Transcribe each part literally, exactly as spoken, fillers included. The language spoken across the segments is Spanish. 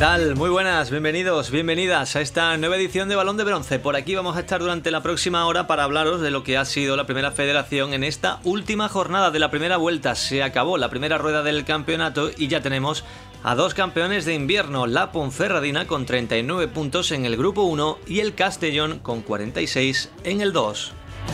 tal? Muy buenas, bienvenidos, bienvenidas a esta nueva edición de Balón de Bronce. Por aquí vamos a estar durante la próxima hora para hablaros de lo que ha sido la primera federación en esta última jornada de la primera vuelta. Se acabó la primera rueda del campeonato y ya tenemos a dos campeones de invierno, la Ponferradina con treinta y nueve puntos en el grupo uno y el Castellón con cuarenta y seis en el dos.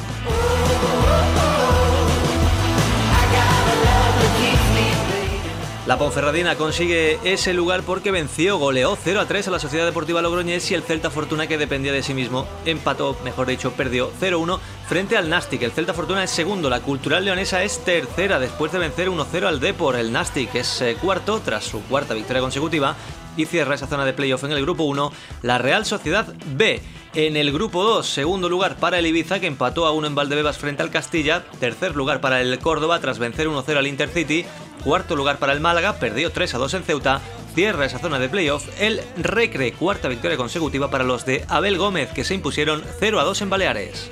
La Ponferradina consigue ese lugar porque venció, goleó cero a tres a la Sociedad Deportiva Logroñés y el Celta Fortuna, que dependía de sí mismo, empató, mejor dicho, perdió cero uno frente al Nastic. El Celta Fortuna es segundo, la Cultural Leonesa es tercera después de vencer uno cero al Depor. El Nastic es eh, cuarto tras su cuarta victoria consecutiva y cierra esa zona de playoff en el grupo uno la Real Sociedad B. En el grupo dos, segundo lugar para el Ibiza, que empató a uno en Valdebebas frente al Castilla. Tercer lugar para el Córdoba tras vencer uno cero al Intercity. Cuarto lugar para el Málaga, perdió tres a dos en Ceuta. Cierra esa zona de playoff el Recre, cuarta victoria consecutiva para los de Abel Gómez, que se impusieron cero a dos en Baleares.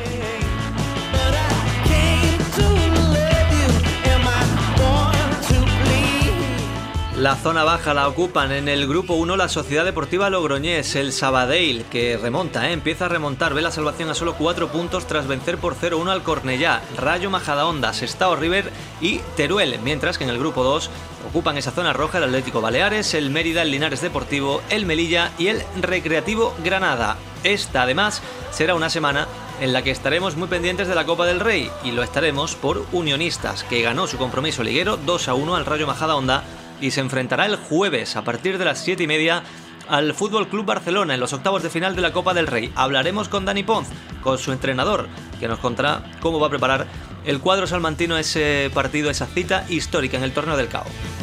La zona baja la ocupan en el grupo uno la Sociedad Deportiva Logroñés, el Sabadell, que remonta, ¿eh? empieza a remontar, ve la salvación a solo cuatro puntos tras vencer por cero uno al Cornellá, Rayo Majadahonda, Sestao River y Teruel, mientras que en el grupo dos ocupan esa zona roja el Atlético Baleares, el Mérida, el Linares Deportivo, el Melilla y el Recreativo Granada. Esta, además, será una semana en la que estaremos muy pendientes de la Copa del Rey, y lo estaremos por Unionistas, que ganó su compromiso liguero dos a uno al Rayo Majadahonda y se enfrentará el jueves a partir de las siete y media al Fútbol Club Barcelona en los octavos de final de la Copa del Rey. Hablaremos con Dani Ponz, con su entrenador, que nos contará cómo va a preparar el cuadro salmantino ese partido, esa cita histórica en el Torneo del Cao.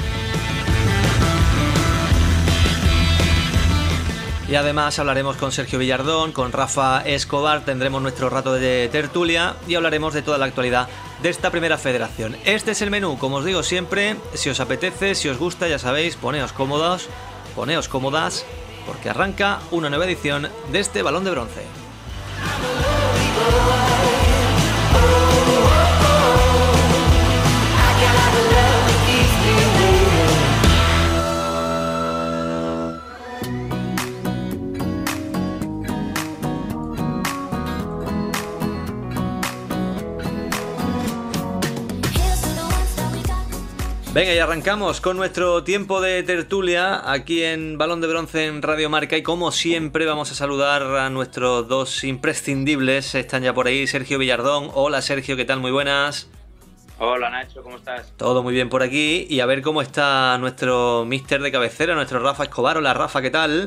Y además hablaremos con Sergio Villardón, con Rafa Escobar, tendremos nuestro rato de tertulia y hablaremos de toda la actualidad de esta primera federación. Este es el menú, como os digo siempre, si os apetece, si os gusta, ya sabéis, poneos cómodos, poneos cómodas, porque arranca una nueva edición de este Balón de Bronce. Venga, y arrancamos con nuestro tiempo de tertulia aquí en Balón de Bronce en Radio Marca, y como siempre vamos a saludar a nuestros dos imprescindibles. Están ya por ahí Sergio Villardón. Hola Sergio, ¿qué tal? Muy buenas. Hola Nacho, ¿cómo estás? Todo muy bien por aquí, y a ver cómo está nuestro míster de cabecera, nuestro Rafa Escobar. Hola Rafa, ¿qué tal?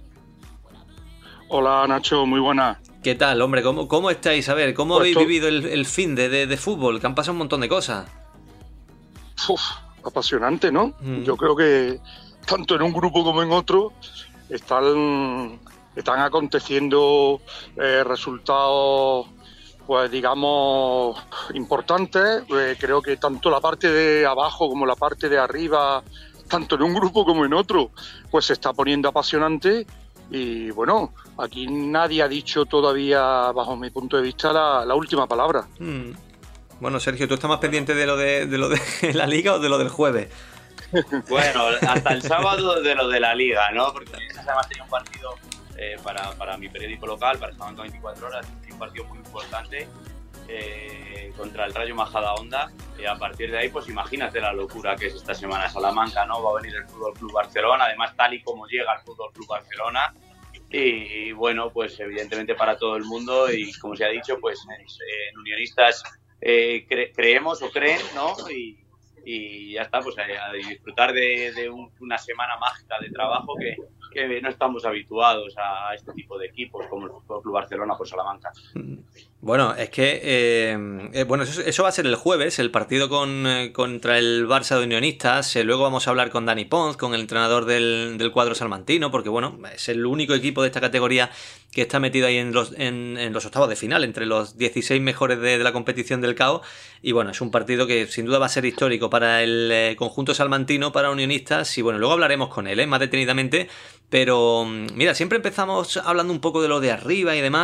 Hola Nacho, muy buena. ¿Qué tal, hombre? ¿Cómo, cómo estáis? A ver, ¿cómo pues habéis to... vivido el, el fin de, de, de fútbol? Que han pasado un montón de cosas. Uf, apasionante, ¿no? Mm. Yo creo que tanto en un grupo como en otro están, están aconteciendo eh, resultados, pues digamos, importantes. Eh, creo que tanto la parte de abajo como la parte de arriba, tanto en un grupo como en otro, pues se está poniendo apasionante. Y bueno, aquí nadie ha dicho todavía, bajo mi punto de vista, la, la última palabra. Mm. Bueno, Sergio, ¿tú estás más pendiente de lo de, de lo de la Liga o de lo del jueves? Bueno, hasta el sábado de lo de la Liga, ¿no? Porque esa semana tenía un partido eh, para, para mi periódico local, para Salamanca veinticuatro horas, un partido muy importante eh, contra el Rayo Majadahonda. Y a partir de ahí, pues imagínate la locura que es esta semana Salamanca, ¿no? Va a venir el Fútbol Club Barcelona, además tal y como llega el Fútbol Club Barcelona. Y bueno, pues evidentemente para todo el mundo, y como se ha dicho, pues en, en Unionistas Eh, cre- creemos o creen, ¿no? Y, y ya está, pues a, a disfrutar de, de un, una semana mágica de trabajo que, que no estamos habituados a, a este tipo de equipos como el Fútbol Club Barcelona por Salamanca. Bueno, es que eh, eh, bueno, eso, eso va a ser el jueves, el partido con, eh, contra el Barça de Unionistas. Eh, luego vamos a hablar con Dani Ponz, con el entrenador del, del cuadro salmantino, porque bueno, es el único equipo de esta categoría que está metido ahí en los, en, en los octavos de final, entre los dieciséis mejores de, de la competición del Cao. Y bueno, es un partido que sin duda va a ser histórico para el eh, conjunto salmantino, para Unionistas. Y bueno, luego hablaremos con él, ¿eh? más detenidamente. Pero mira, siempre empezamos hablando un poco de lo de arriba y demás,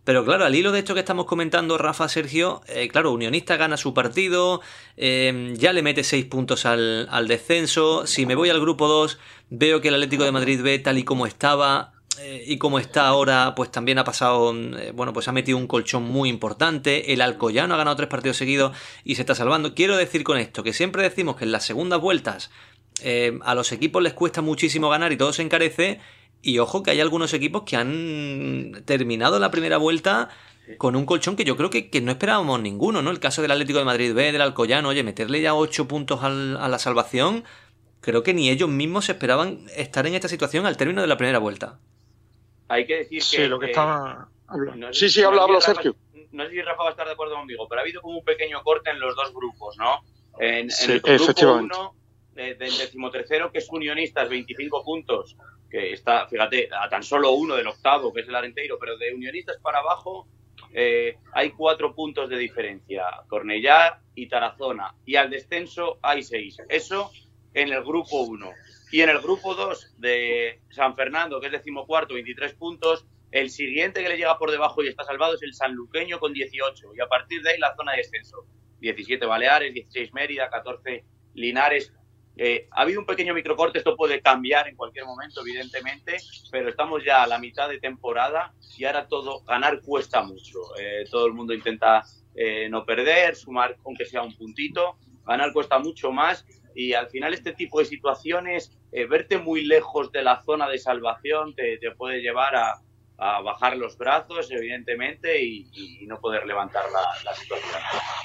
Pero claro, al hilo de esto que estamos comentando, Rafa, Sergio, eh, claro, Unionista gana su partido, eh, ya le mete seis puntos al, al descenso. Si me voy al grupo dos, veo que el Atlético de Madrid B, tal y como estaba eh, y como está ahora, pues también ha pasado, eh, bueno, pues ha metido un colchón muy importante. El Alcoyano ha ganado tres partidos seguidos y se está salvando. Quiero decir con esto que siempre decimos que en las segundas vueltas eh, a los equipos les cuesta muchísimo ganar y todo se encarece. Y ojo que hay algunos equipos que han terminado la primera vuelta con un colchón que yo creo que, que no esperábamos ninguno, ¿no? El caso del Atlético de Madrid B, del Alcoyano, oye, meterle ya ocho puntos al, a la salvación, creo que ni ellos mismos esperaban estar en esta situación al término de la primera vuelta. Hay que decir que... Sí, lo que eh, estaba... no sí, sé, sí, habla, no habla, sé si Sergio. Rafa, no sé si Rafa va a estar de acuerdo conmigo, pero ha habido como un pequeño corte en los dos grupos, ¿no? En, Sí, en el grupo efectivamente. uno, eh, del decimotercero, que es Unionistas, veinticinco puntos, que está, fíjate, a tan solo uno del octavo, que es el Arenteiro, pero de Unionistas para abajo eh, hay cuatro puntos de diferencia, Cornellá y Tarazona, y al descenso hay seis. Eso en el grupo uno. Y en el grupo dos de San Fernando, que es decimocuarto, veintitrés puntos, el siguiente que le llega por debajo y está salvado es el sanluqueño con dieciocho, y a partir de ahí la zona de descenso, diecisiete Baleares, dieciséis Mérida, catorce Linares. Eh, ha habido un pequeño microcorte, esto puede cambiar en cualquier momento, evidentemente, pero estamos ya a la mitad de temporada y ahora todo, ganar cuesta mucho. Eh, todo el mundo intenta eh, no perder, sumar aunque sea un puntito, ganar cuesta mucho más y al final este tipo de situaciones, eh, verte muy lejos de la zona de salvación te, te puede llevar a, a bajar los brazos, evidentemente, y, y no poder levantar la, la situación.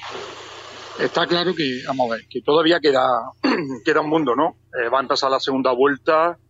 Está claro que, vamos a ver, que todavía queda, queda un mundo, ¿no? Eh, va a empezar la segunda vuelta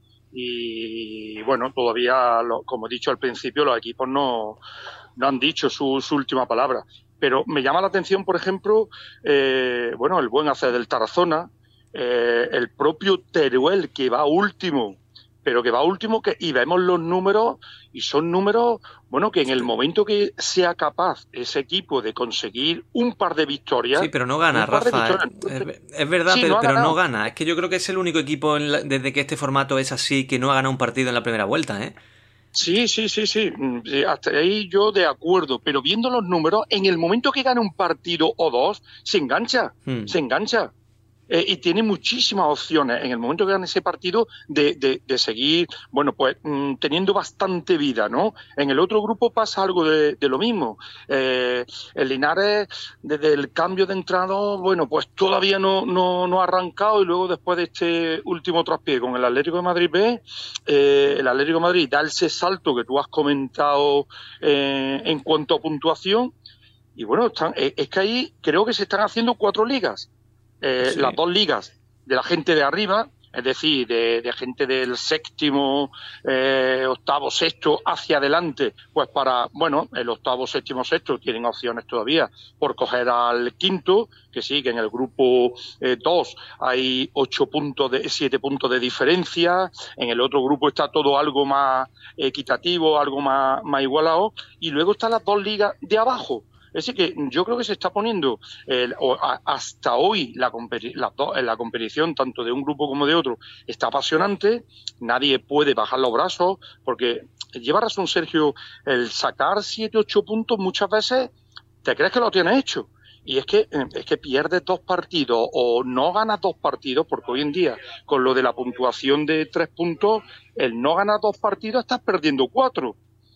y, bueno, todavía, lo, como he dicho al principio, los equipos no, no han dicho su, su última palabra. Pero me llama la atención, por ejemplo, eh, bueno, el buen hacer del Tarazona, eh, el propio Teruel, que va último, pero que va último, que, y vemos los números, y son números, bueno, que en el momento que sea capaz ese equipo de conseguir un par de victorias... Sí, pero no gana, Rafa. Es, es verdad, sí, pero, no, pero no gana. Es que yo creo que es el único equipo, en la, desde que este formato es así, que no ha ganado un partido en la primera vuelta, ¿eh? Sí, sí, sí, sí. Hasta ahí yo de acuerdo. Pero viendo los números, en el momento que gana un partido o dos, se engancha, hmm. se engancha. Eh, y tiene muchísimas opciones en el momento que gane ese partido de, de, de seguir, bueno, pues mmm, teniendo bastante vida, ¿no? En el otro grupo pasa algo de, de lo mismo. Eh, el Linares, desde el cambio de entrenador, bueno, pues todavía no, no, no ha arrancado y luego después de este último traspié con el Atlético de Madrid B, eh, el Atlético de Madrid da ese salto que tú has comentado eh, en cuanto a puntuación y bueno, están, eh, es que ahí creo que se están haciendo cuatro ligas. Eh, sí. Las dos ligas de la gente de arriba, es decir, de, de gente del séptimo, eh, octavo, sexto hacia adelante, pues para, bueno, el octavo, séptimo, sexto tienen opciones todavía por coger al quinto, que sí, que en el grupo eh, dos hay ocho puntos, de siete puntos de diferencia, en el otro grupo está todo algo más equitativo, algo más, más igualado, y luego están las dos ligas de abajo. Es decir, que yo creo que se está poniendo eh, hasta hoy la, la, la competición, tanto de un grupo como de otro, está apasionante. Nadie puede bajar los brazos, porque lleva razón Sergio, el sacar siete, ocho puntos muchas veces te crees que lo tienes hecho. Y es que, es que pierdes dos partidos o no ganas dos partidos, porque hoy en día, con lo de la puntuación de tres puntos, el no ganar dos partidos estás perdiendo cuatro.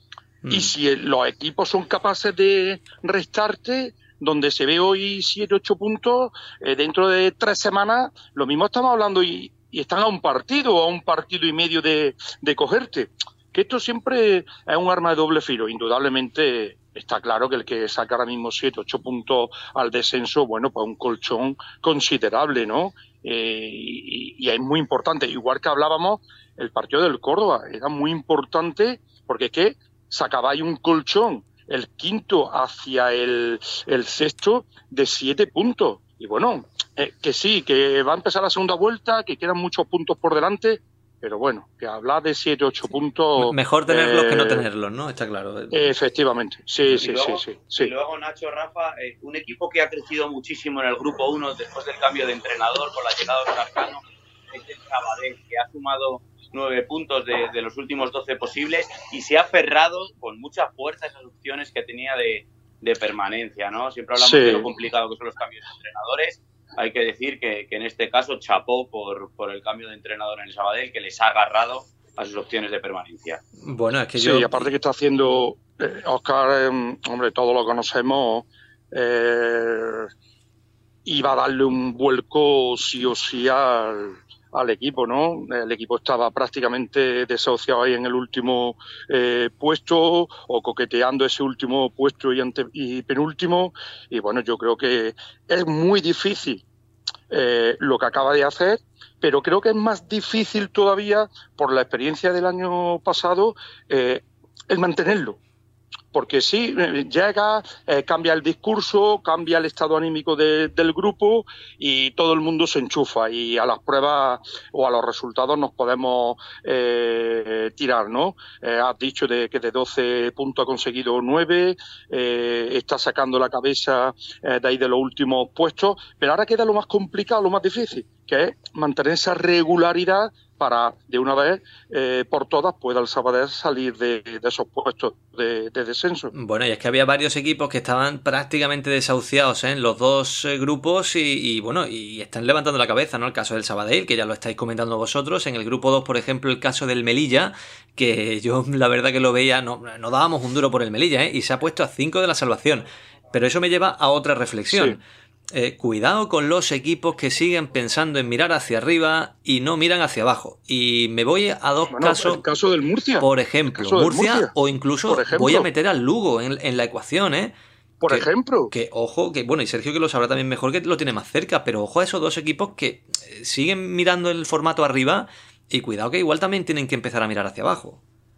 Y si los equipos son capaces de restarte, donde se ve hoy siete, ocho puntos, eh, dentro de tres semanas, lo mismo estamos hablando y, y están a un partido o a un partido y medio de, de cogerte. Que esto siempre es un arma de doble filo. Indudablemente está claro que el que saca ahora mismo siete, ocho puntos al descenso, bueno, pues un colchón considerable, ¿no? Eh, y, y es muy importante. Igual que hablábamos, el partido del Córdoba era muy importante porque es que sacabais un colchón, el quinto hacia el, el sexto, de siete puntos. Y bueno, eh, que sí, que va a empezar la segunda vuelta, que quedan muchos puntos por delante, pero bueno, que hablar de siete, ocho puntos... Mejor tenerlos eh, que no tenerlos, ¿no? Está claro. Efectivamente, sí, sí, luego, sí, sí, sí. Y luego, Nacho, Rafa, eh, un equipo que ha crecido muchísimo en el grupo uno después del cambio de entrenador con la llegada de Oscar Cano, es el Sabadell, que ha sumado nueve puntos de, de los últimos doce posibles y se ha aferrado con mucha fuerza a esas opciones que tenía de, de permanencia, ¿no? Siempre hablamos sí. de lo complicado que son los cambios de entrenadores. Hay que decir que, que en este caso chapó por, por el cambio de entrenador en el Sabadell, que les ha agarrado a sus opciones de permanencia. Bueno, es que sí, yo... y aparte que está haciendo eh, Óscar, eh, hombre, todos lo conocemos, eh, iba a darle un vuelco sí o sí al, al equipo, ¿no? El equipo estaba prácticamente desahuciado ahí en el último eh, puesto o coqueteando ese último puesto y, ante, y penúltimo, y bueno, yo creo que es muy difícil eh, lo que acaba de hacer, pero creo que es más difícil todavía, por la experiencia del año pasado, eh, el mantenerlo. Porque sí, llega, eh, cambia el discurso, cambia el estado anímico de, del grupo y todo el mundo se enchufa y a las pruebas o a los resultados nos podemos eh, tirar, ¿no? Eh, has dicho de que de doce puntos ha conseguido nueve, eh, está sacando la cabeza eh, de ahí de los últimos puestos, pero ahora queda lo más complicado, lo más difícil, que es mantener esa regularidad para, de una vez eh, por todas, pueda el Sabadell salir de, de esos puestos de, de descenso. Bueno, y es que había varios equipos que estaban prácticamente desahuciados ¿eh? en los dos eh, grupos y, y, bueno, y están levantando la cabeza, ¿no? El caso del Sabadell, que ya lo estáis comentando vosotros. En el grupo dos, por ejemplo, el caso del Melilla, que yo la verdad que lo veía, no, no dábamos un duro por el Melilla, ¿eh? Y se ha puesto a cinco de la salvación. Pero eso me lleva a otra reflexión. Sí. Eh, cuidado con los equipos que siguen pensando en mirar hacia arriba y no miran hacia abajo. Y me voy a dos bueno, casos. El caso del Murcia. Por ejemplo, Murcia, Murcia, o incluso voy a meter al Lugo en, en la ecuación, ¿eh? Por que, ejemplo. Que ojo, que bueno, y Sergio que lo sabrá también mejor, que lo tiene más cerca, pero ojo a esos dos equipos que siguen mirando el formato arriba y cuidado que igual también tienen que empezar a mirar hacia abajo.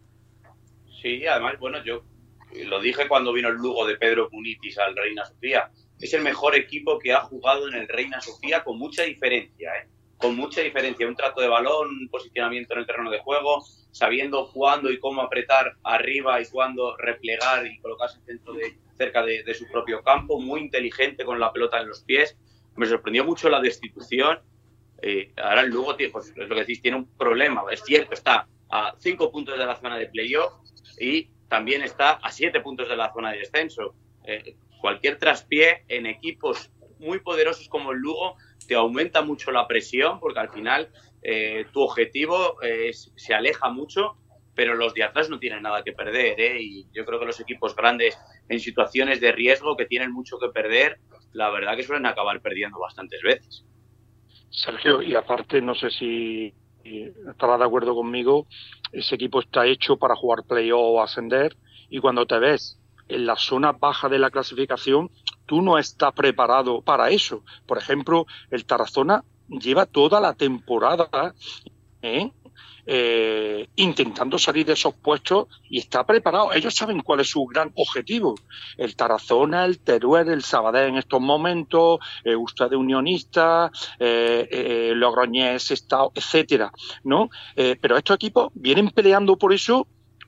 Sí, además, bueno, yo lo dije cuando vino el Lugo de Pedro Munitis al Reina Sofía. Es el mejor equipo que ha jugado en el Reina Sofía con mucha diferencia, ¿eh? Con mucha diferencia. Un trato de balón, un posicionamiento en el terreno de juego, sabiendo cuándo y cómo apretar arriba y cuándo replegar y colocarse dentro de, cerca de, de su propio campo. Muy inteligente con la pelota en los pies. Me sorprendió mucho la destitución. Eh, ahora el Lugo, pues, es lo que decís, tiene un problema. Es cierto, está a cinco puntos de la zona de playoff y también está a siete puntos de la zona de descenso. Eh, Cualquier traspié en equipos muy poderosos como el Lugo te aumenta mucho la presión porque al final eh, tu objetivo eh, se aleja mucho, pero los de atrás no tienen nada que perder, ¿eh? Y yo creo que los equipos grandes en situaciones de riesgo que tienen mucho que perder, la verdad que suelen acabar perdiendo bastantes veces. Sergio, y aparte no sé si estarás de acuerdo conmigo, ese equipo está hecho para jugar play-off o ascender y cuando te ves en la zona baja de la clasificación, tú no estás preparado para eso. Por ejemplo, el Tarazona lleva toda la temporada ¿eh? Eh, intentando salir de esos puestos y está preparado. Ellos saben cuál es su gran objetivo. El Tarazona, el Teruel, el Sabadell en estos momentos, eh, Ustrade Unionista, eh, eh, Logroñés, Estado, etcétera, ¿no? Eh, pero estos equipos vienen peleando por eso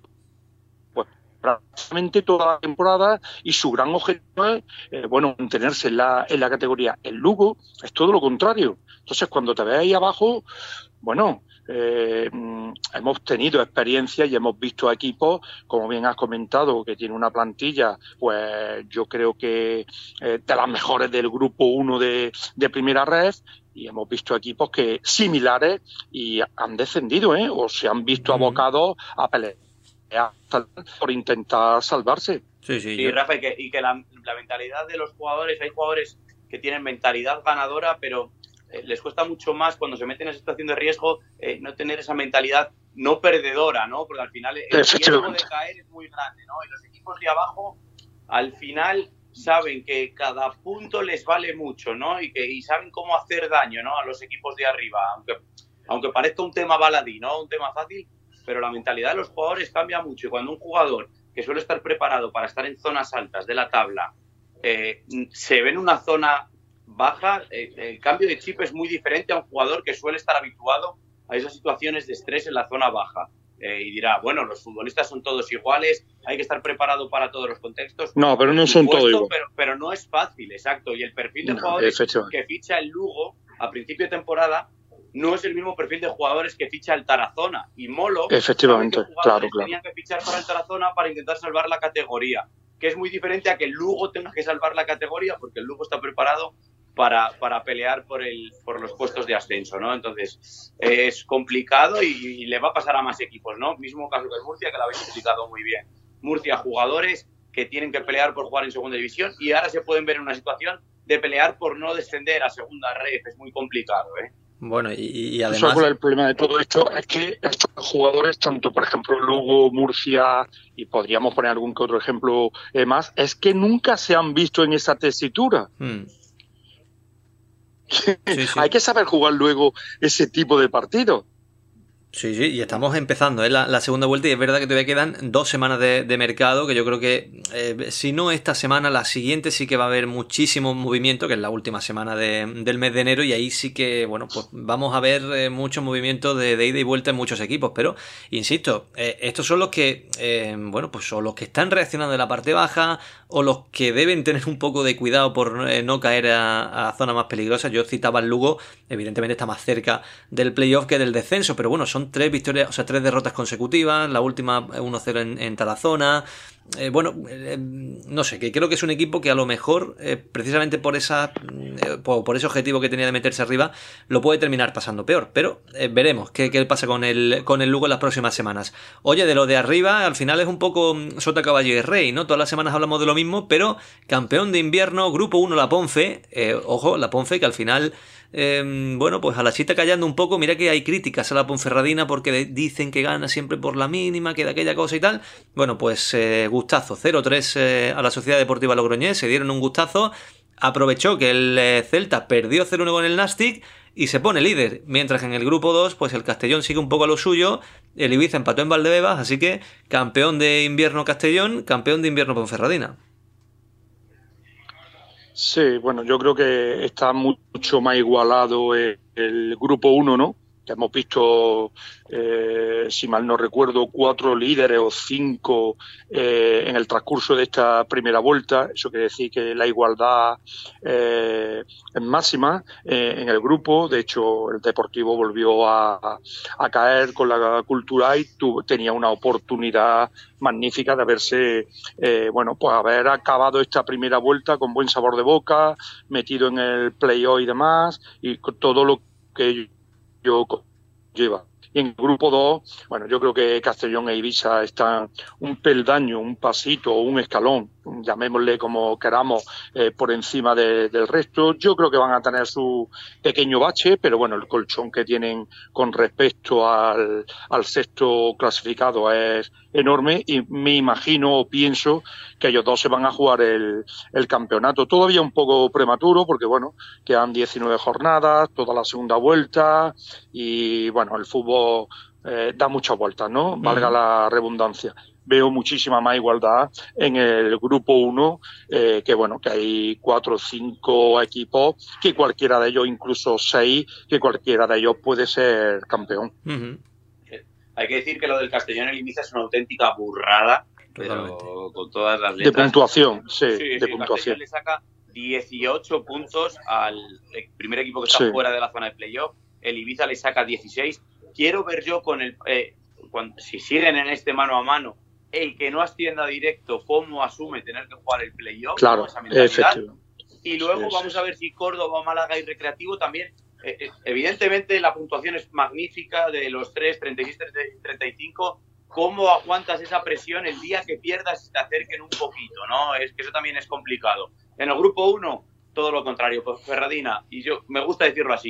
prácticamente toda la temporada y su gran objetivo es, eh, bueno, mantenerse en la, en la categoría. El Lugo es todo lo contrario. Entonces, cuando te ves ahí abajo, bueno, eh, hemos tenido experiencias y hemos visto equipos, como bien has comentado, que tiene una plantilla, pues yo creo que eh, de las mejores del grupo uno de, de primera red, y hemos visto equipos que similares y han descendido, ¿eh? O se han visto abocados a pelear por intentar salvarse. Sí, sí, sí yo... Rafa, y que, y que la, la mentalidad de los jugadores, hay jugadores que tienen mentalidad ganadora, pero eh, les cuesta mucho más cuando se meten en esa situación de riesgo eh, no tener esa mentalidad no perdedora, ¿no? Porque al final el riesgo de caer es muy grande, ¿no? Y los equipos de abajo al final saben que cada punto les vale mucho, ¿no? Y que y saben cómo hacer daño, ¿no? A los equipos de arriba, aunque aunque parezca un tema baladí, ¿no? Un tema fácil, pero la mentalidad de los jugadores cambia mucho y cuando un jugador que suele estar preparado para estar en zonas altas de la tabla eh, se ve en una zona baja, eh, el cambio de chip es muy diferente a un jugador que suele estar habituado a esas situaciones de estrés en la zona baja. Eh, y dirá, bueno, los futbolistas son todos iguales, hay que estar preparado para todos los contextos. No, pero no son todos iguales. Pero, pero no es fácil, exacto. Y el perfil de no, jugadores que ficha el Lugo a principio de temporada no es el mismo perfil de jugadores que ficha el Tarazona. Y Molo, efectivamente, claro, claro. tenían que fichar para el Tarazona para intentar salvar la categoría, que es muy diferente a que el Lugo tenga que salvar la categoría, porque el Lugo está preparado para, para pelear por, el, por los puestos de ascenso, ¿no? Entonces, eh, es complicado y, y le va a pasar a más equipos, ¿no? Mismo caso que el Murcia, que lo habéis explicado muy bien. Murcia, jugadores que tienen que pelear por jugar en segunda división y ahora se pueden ver en una situación de pelear por no descender a segunda red. Es muy complicado, ¿eh? Bueno, y, y además... ¿Sabes el problema de todo esto? Es que estos jugadores, tanto por ejemplo Lugo, Murcia, y podríamos poner algún que otro ejemplo eh, más, es que nunca se han visto en esa tesitura. Hmm. Sí, sí. Hay que saber jugar luego ese tipo de partidos. Sí, sí, y estamos empezando ¿eh? la, la segunda vuelta y es verdad que todavía quedan dos semanas de, de mercado, que yo creo que eh, si no esta semana, la siguiente sí que va a haber muchísimo movimiento, que es la última semana de, del mes de enero, y ahí sí que, bueno, pues vamos a ver eh, mucho movimiento de, de ida y vuelta en muchos equipos, pero, insisto, eh, estos son los que, eh, bueno, pues son los que están reaccionando de la parte baja o los que deben tener un poco de cuidado por eh, no caer a, a zonas más peligrosas. Yo citaba al Lugo, evidentemente está más cerca del playoff que del descenso, pero bueno, son tres victorias, o sea, tres derrotas consecutivas, la última uno cero en, en Tarazona. Eh, bueno, eh, no sé, que creo que es un equipo que a lo mejor, eh, precisamente por esa eh, por, por ese objetivo que tenía de meterse arriba, lo puede terminar pasando peor, pero eh, veremos qué, qué pasa con el, con el Lugo en las próximas semanas. Oye, de lo de arriba, al final es un poco sota caballo y rey, ¿no? Todas las semanas hablamos de lo mismo, pero campeón de invierno, grupo uno la Ponfe, eh, ojo, la Ponfe que al final... Eh, bueno, pues a la chita callando un poco. Mira que hay críticas a la Ponferradina porque dicen que gana siempre por la mínima, que de aquella cosa y tal. Bueno, pues eh, gustazo, cero tres eh, a la Sociedad Deportiva Logroñés, se dieron un gustazo. Aprovechó que el eh, Celta perdió cero uno con el Nastic y se pone líder, mientras que en el grupo dos pues el Castellón sigue un poco a lo suyo, el Ibiza empató en Valdebebas, así que campeón de invierno Castellón, campeón de invierno Ponferradina. Sí, bueno, yo creo que está mucho más igualado el, el grupo uno, ¿no? Que hemos visto, eh, si mal no recuerdo, cuatro líderes o cinco eh, en el transcurso de esta primera vuelta. Eso quiere decir que la igualdad eh, es máxima eh, en el grupo. De hecho, el Deportivo volvió a, a caer con la Cultural y tuvo, tenía una oportunidad magnífica de haberse, eh, bueno, pues haber acabado esta primera vuelta con buen sabor de boca, metido en el play-off y demás, y con todo lo que lleva. Y en el grupo dos, bueno, yo creo que Castellón e Ibiza están un peldaño, un pasito o un escalón, llamémosle como queramos, eh, por encima de, del resto. Yo creo que van a tener su pequeño bache, pero bueno, el colchón que tienen con respecto al, al sexto clasificado es enorme y me imagino o pienso que ellos dos se van a jugar el, el campeonato. Todavía un poco prematuro porque, bueno, quedan diecinueve jornadas, toda la segunda vuelta y, bueno, el fútbol eh, da muchas vueltas, ¿no? Valga la redundancia. Veo muchísima más igualdad en el grupo uno, eh, que bueno, que hay cuatro o cinco equipos, que cualquiera de ellos, incluso seis, que cualquiera de ellos puede ser campeón. Uh-huh. Hay que decir que lo del Castellón y Ibiza es una auténtica burrada, pero con todas las letras. De puntuación, sí, sí, de sí, puntuación. Castellón le saca dieciocho puntos al primer equipo que está sí. fuera de la zona de playoff, el Ibiza le saca dieciséis. Quiero ver yo con el eh, cuando, si siguen en este mano a mano, el que no ascienda directo, cómo asume tener que jugar el playoff, claro, esa mentalidad. Y luego sí, vamos sí. a ver si Córdoba, Málaga y Recreativo también. Eh, evidentemente la puntuación es magnífica de los tres, treinta y seis, treinta y cinco. ¿Cómo aguantas esa presión el día que pierdas y te acerquen un poquito, no? Es que eso también es complicado. En el grupo uno, todo lo contrario, pues Ferradina, y yo me gusta decirlo así,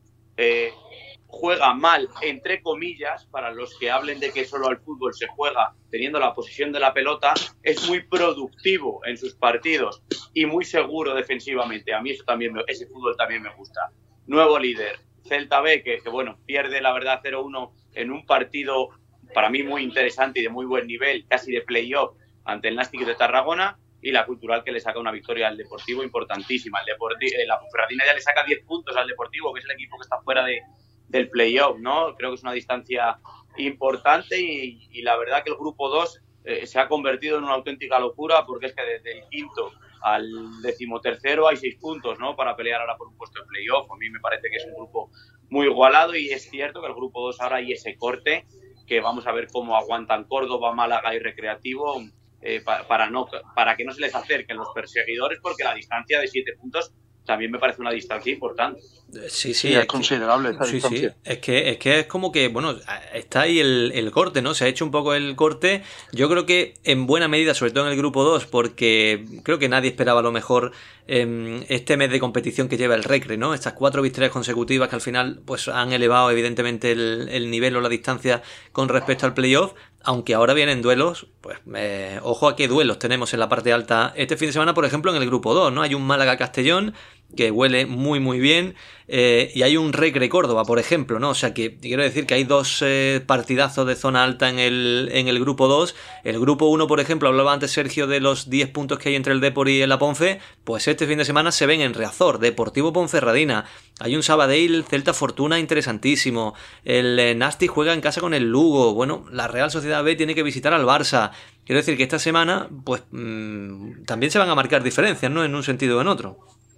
eh, juega mal, entre comillas, para los que hablen de que solo al fútbol se juega teniendo la posesión de la pelota, es muy productivo en sus partidos y muy seguro defensivamente. A mí eso también me, ese fútbol también me gusta. Nuevo líder, Celta B, que, que bueno, pierde la verdad cero uno en un partido para mí muy interesante y de muy buen nivel, casi de playoff, ante el Nàstic de Tarragona, y la Cultural que le saca una victoria al Deportivo importantísima. El Deportivo, eh, la Ferradina ya le saca diez puntos al Deportivo, que es el equipo que está fuera de, del playoff, ¿no? Creo que es una distancia importante y, y la verdad que el grupo dos eh, se ha convertido en una auténtica locura, porque es que desde el quinto al decimotercero hay seis puntos, ¿no? Para pelear ahora por un puesto de playoff. A mí me parece que es un grupo muy igualado, y es cierto que el grupo dos ahora hay ese corte, que vamos a ver cómo aguantan Córdoba, Málaga y Recreativo, eh, pa, para, no, para que no se les acerquen los perseguidores, porque la distancia de siete puntos también me parece una distancia importante. Sí, sí, sí, es, es considerable esta sí, distancia. Sí. Es que, es que es como que, bueno, está ahí el, el corte, ¿no? Se ha hecho un poco el corte, yo creo que en buena medida, sobre todo en el grupo dos, porque creo que nadie esperaba a lo mejor eh, este mes de competición que lleva el Recre, ¿no? Estas cuatro victorias consecutivas que al final pues han elevado evidentemente el, el nivel o la distancia con respecto al playoff. Aunque ahora vienen duelos, pues eh, ojo a qué duelos tenemos en la parte alta este fin de semana, por ejemplo, en el grupo dos, ¿no? Hay un Málaga-Castellón que huele muy muy bien, eh, y hay un Recre-Córdoba, por ejemplo, ¿no? O sea que quiero decir que hay dos eh, partidazos de zona alta en el, en el grupo dos. El grupo uno, por ejemplo, hablaba antes Sergio de los diez puntos que hay entre el Depor y el Aponce, pues este fin de semana se ven en Riazor, Deportivo Ponferradina, hay un Sabadell Celta Fortuna interesantísimo, el eh, Nasti juega en casa con el Lugo, bueno, la Real Sociedad B tiene que visitar al Barça. Quiero decir que esta semana pues mmm, también se van a marcar diferencias, ¿no? En un sentido o en otro.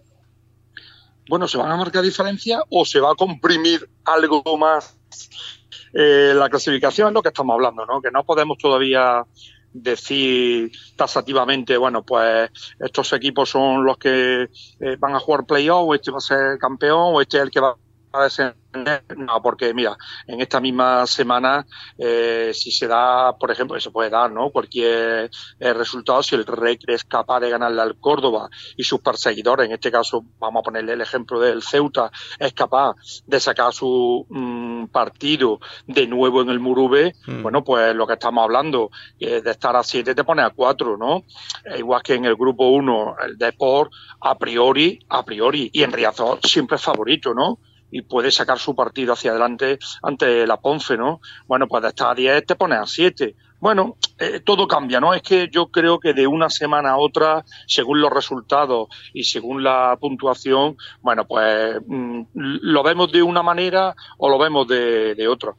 Bueno, se van a marcar diferencias o se va a comprimir algo más eh, la clasificación, es lo que estamos hablando, ¿no? Que no podemos todavía decir taxativamente, bueno, pues estos equipos son los que eh, van a jugar playoff, o este va a ser campeón, o este es el que va a descender. No, porque mira, en esta misma semana, eh, si se da, por ejemplo, se puede dar, ¿no? Cualquier eh, resultado, si el Recre es capaz de ganarle al Córdoba y sus perseguidores, en este caso vamos a ponerle el ejemplo del Ceuta, es capaz de sacar su mm, partido de nuevo en el Murube, mm. bueno, pues lo que estamos hablando, eh, de estar a siete te pone a cuatro, ¿no? Eh, igual que en el grupo uno, el Depor, a priori, a priori, y en Riazor siempre es favorito, ¿no? Y puede sacar su partido hacia adelante ante la Ponce, ¿no? Bueno, pues de estar a diez te pones a siete. Bueno, eh, todo cambia, ¿no? Es que yo creo que de una semana a otra, según los resultados y según la puntuación, bueno, pues mmm, lo vemos de una manera o lo vemos de, de otra.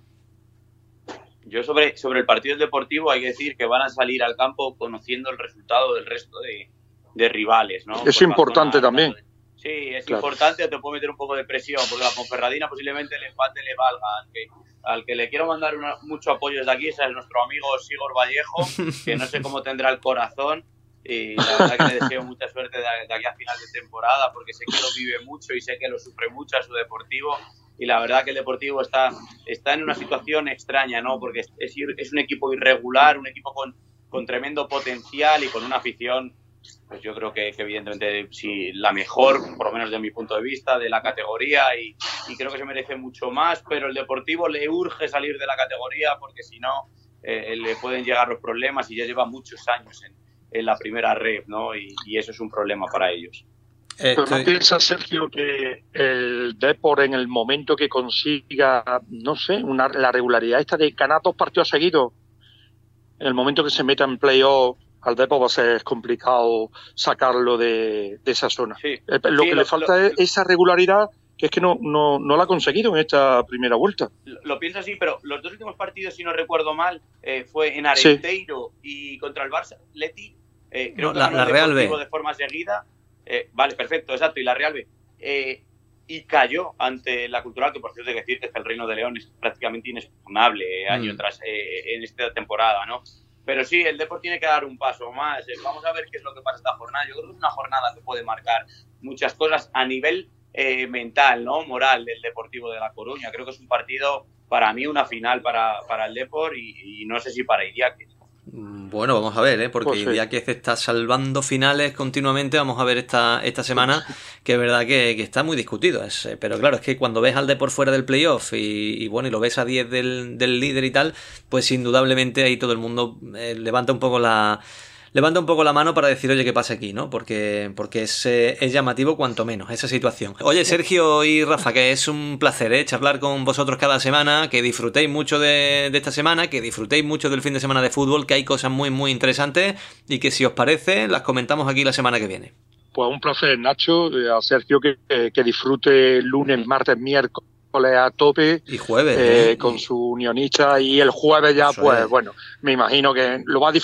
Yo sobre, sobre el partido deportivo hay que decir que van a salir al campo conociendo el resultado del resto de, de rivales, ¿no? Es importante también. Sí, es claro. importante, te puede meter un poco de presión, porque la Ponferradina posiblemente el empate le valga. Al que, al que le quiero mandar una, mucho apoyo desde aquí es a nuestro amigo Sigor Vallejo, que no sé cómo tendrá el corazón, y la verdad que le deseo mucha suerte de, de aquí a final de temporada, porque sé que lo vive mucho y sé que lo sufre mucho a su Deportivo, y la verdad que el Deportivo está, está en una situación extraña, ¿no? Porque es, es, es un equipo irregular, un equipo con, con tremendo potencial y con una afición, pues yo creo que, que evidentemente sí, la mejor, por lo menos de mi punto de vista, de la categoría, y, y creo que se merece mucho más, pero el Deportivo le urge salir de la categoría porque si no eh, le pueden llegar los problemas, y ya lleva muchos años en, en la primera red, ¿no? Y, y eso es un problema para ellos. Pero ¿no piensas, Sergio, que el Depor en el momento que consiga, no sé, una, la regularidad esta de ganar dos partidos seguidos, en el momento que se meta en playoff, al Depor va a ser complicado sacarlo de, de esa zona? Sí, lo sí, que lo, le falta lo, es esa regularidad, que es que no, no, no la ha conseguido en esta primera vuelta. Lo, lo pienso así, pero los dos últimos partidos, si no recuerdo mal, eh, fue en Arenteiro sí. y contra el Barça, Leti, eh, creo no, que la, ganó la el Real B de forma seguida. Eh, vale, perfecto, exacto, y la Real B. Eh, y cayó ante la Cultural, que por cierto hay que decir que el Reino de León es prácticamente inexpugnable eh, año mm. tras eh, en esta temporada, ¿no? Pero sí, el Depor tiene que dar un paso más. Eh, vamos a ver qué es lo que pasa esta jornada. Yo creo que es una jornada que puede marcar muchas cosas a nivel eh, mental, ¿no? Moral del Deportivo de La Coruña. Creo que es un partido, para mí, una final para, para el Depor y, y no sé si para Idiáquez. Bueno, vamos a ver, ¿eh? Porque pues sí. Idiáquez está salvando finales continuamente. Vamos a ver esta, esta semana, que es verdad que, que está muy discutido. Es, pero claro, es que cuando ves al Depor fuera del playoff y, y bueno, y lo ves a diez del, del líder y tal, pues indudablemente ahí todo el mundo eh, levanta un poco la... Levanta un poco la mano para decir, oye, ¿qué pasa aquí? ¿No? Porque, porque es, eh, es llamativo cuanto menos esa situación. Oye, Sergio y Rafa, que es un placer ¿eh? charlar con vosotros cada semana, que disfrutéis mucho de, de esta semana, que disfrutéis mucho del fin de semana de fútbol, que hay cosas muy, muy interesantes y que si os parece, las comentamos aquí la semana que viene. Pues un placer, Nacho, a Sergio que, que disfrute lunes, martes, miércoles a tope y jueves eh, ¿eh? con su unionista, y el jueves ya, Eso pues es. bueno, me imagino que lo va a disfrutar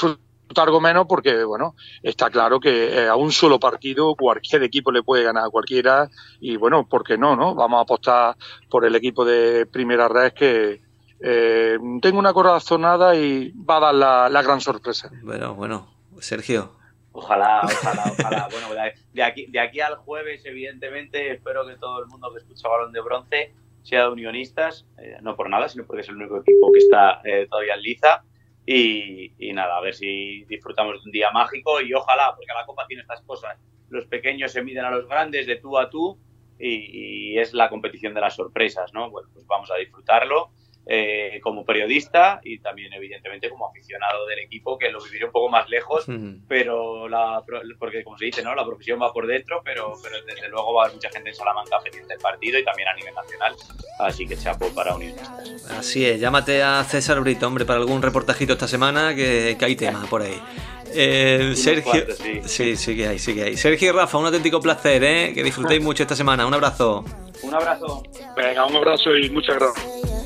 algo menos porque, bueno, está claro que a un solo partido cualquier equipo le puede ganar a cualquiera y, bueno, ¿por qué no, no? Vamos a apostar por el equipo de Primera Red que eh, tengo una corazonada y va a dar la, la gran sorpresa. Bueno, bueno, Sergio. Ojalá, ojalá, ojalá. Bueno, de aquí, de aquí al jueves, evidentemente, espero que todo el mundo que escucha Balón de Bronce sea de Unionistas, eh, no por nada, sino porque es el único equipo que está eh, todavía en liza. Y, y nada, a ver si disfrutamos de un día mágico y ojalá, porque la Copa tiene estas cosas. Los pequeños se miden a los grandes de tú a tú y, y es la competición de las sorpresas, ¿no? Bueno, pues vamos a disfrutarlo eh, como periodista y también, evidentemente, como aficionado del equipo, que lo viviré un poco más lejos, mm. pero la, porque, como se dice, ¿no? La profesión va por dentro, pero, pero desde luego va a haber mucha gente en Salamanca pendiente del partido y también a nivel nacional. Así que chapo para Unionistas. Así es, llámate a César Brito, hombre, para algún reportajito esta semana, que, que hay tema por ahí. Eh, Sergio, cuantos, sí. sí, sí que hay, sí que hay. Sergio y Rafa, un auténtico placer, ¿eh? Que disfrutéis mucho esta semana. Un abrazo. Un abrazo. Venga, un abrazo y muchas gracias.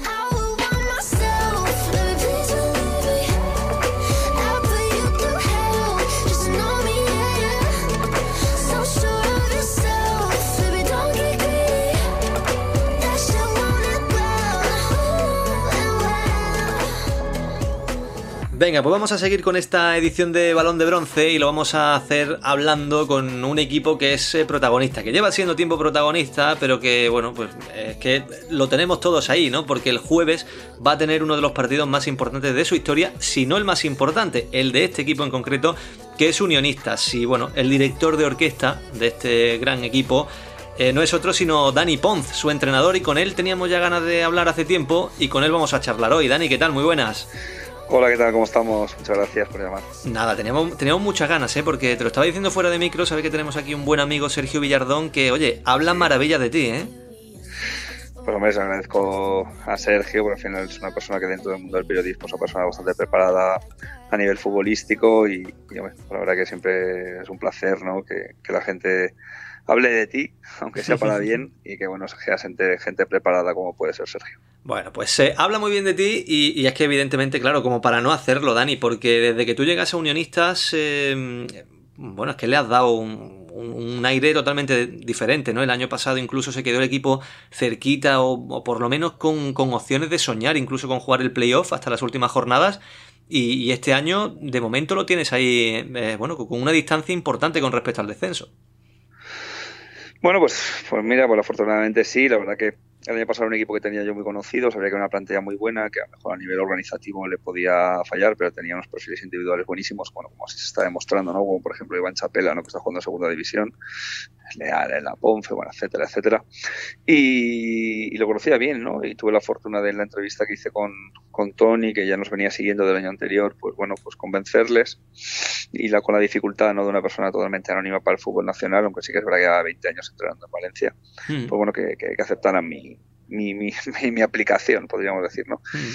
Venga, pues vamos a seguir con esta edición de Balón de Bronce y lo vamos a hacer hablando con un equipo que es protagonista, que lleva siendo tiempo protagonista, pero que, bueno, pues es que lo tenemos todos ahí, ¿no? Porque el jueves va a tener uno de los partidos más importantes de su historia, si no el más importante, el de este equipo en concreto, que es Unionistas. Y bueno, el director de orquesta de este gran equipo eh, no es otro sino Dani Ponz, su entrenador, y con él teníamos ya ganas de hablar hace tiempo y con él vamos a charlar hoy. Dani, ¿qué tal? Muy buenas. Hola, ¿qué tal? ¿Cómo estamos? Muchas gracias por llamar. Nada, teníamos, teníamos muchas ganas, ¿eh? Porque te lo estaba diciendo fuera de micro, sabes que tenemos aquí un buen amigo, Sergio Villardón, que, oye, habla maravillas de ti, ¿eh? Pues hombre, les agradezco a Sergio, porque al final es una persona que dentro del mundo del periodismo es una persona bastante preparada a nivel futbolístico y, y hombre, la verdad que siempre es un placer, ¿no? Que, que la gente hable de ti, aunque sea para bien, y que bueno, sea gente, gente preparada como puede ser Sergio. Bueno, pues eh, habla muy bien de ti y, y es que evidentemente, claro, como para no hacerlo, Dani, porque desde que tú llegas a Unionistas, eh, bueno, es que le has dado un, un, un aire totalmente diferente, ¿no? El año pasado incluso se quedó el equipo cerquita o, o por lo menos con, con opciones de soñar, incluso con jugar el playoff hasta las últimas jornadas. Y, y este año, de momento, lo tienes ahí, eh, bueno, con una distancia importante con respecto al descenso. Bueno, pues, pues mira, pues afortunadamente sí, la verdad que el año pasado era un equipo que tenía yo muy conocido, sabía que era una plantilla muy buena, que a lo mejor a nivel organizativo le podía fallar, pero tenía unos perfiles individuales buenísimos, bueno, como así se está demostrando, ¿no? Como por ejemplo Iván Chapela, ¿no? Que está jugando en segunda división, Leal en la Ponfe, bueno, etcétera, etcétera. Y, y lo conocía bien, ¿no? Y tuve la fortuna de en la entrevista que hice con, con Tony, que ya nos venía siguiendo del año anterior, pues bueno, pues convencerles y la, con la dificultad, ¿no? De una persona totalmente anónima para el fútbol nacional, aunque sí que es verdad que lleva veinte años entrenando en Valencia, mm. pues bueno, que, que, que aceptaran mi Mi, mi, mi, mi aplicación, podríamos decir, ¿no? Mm.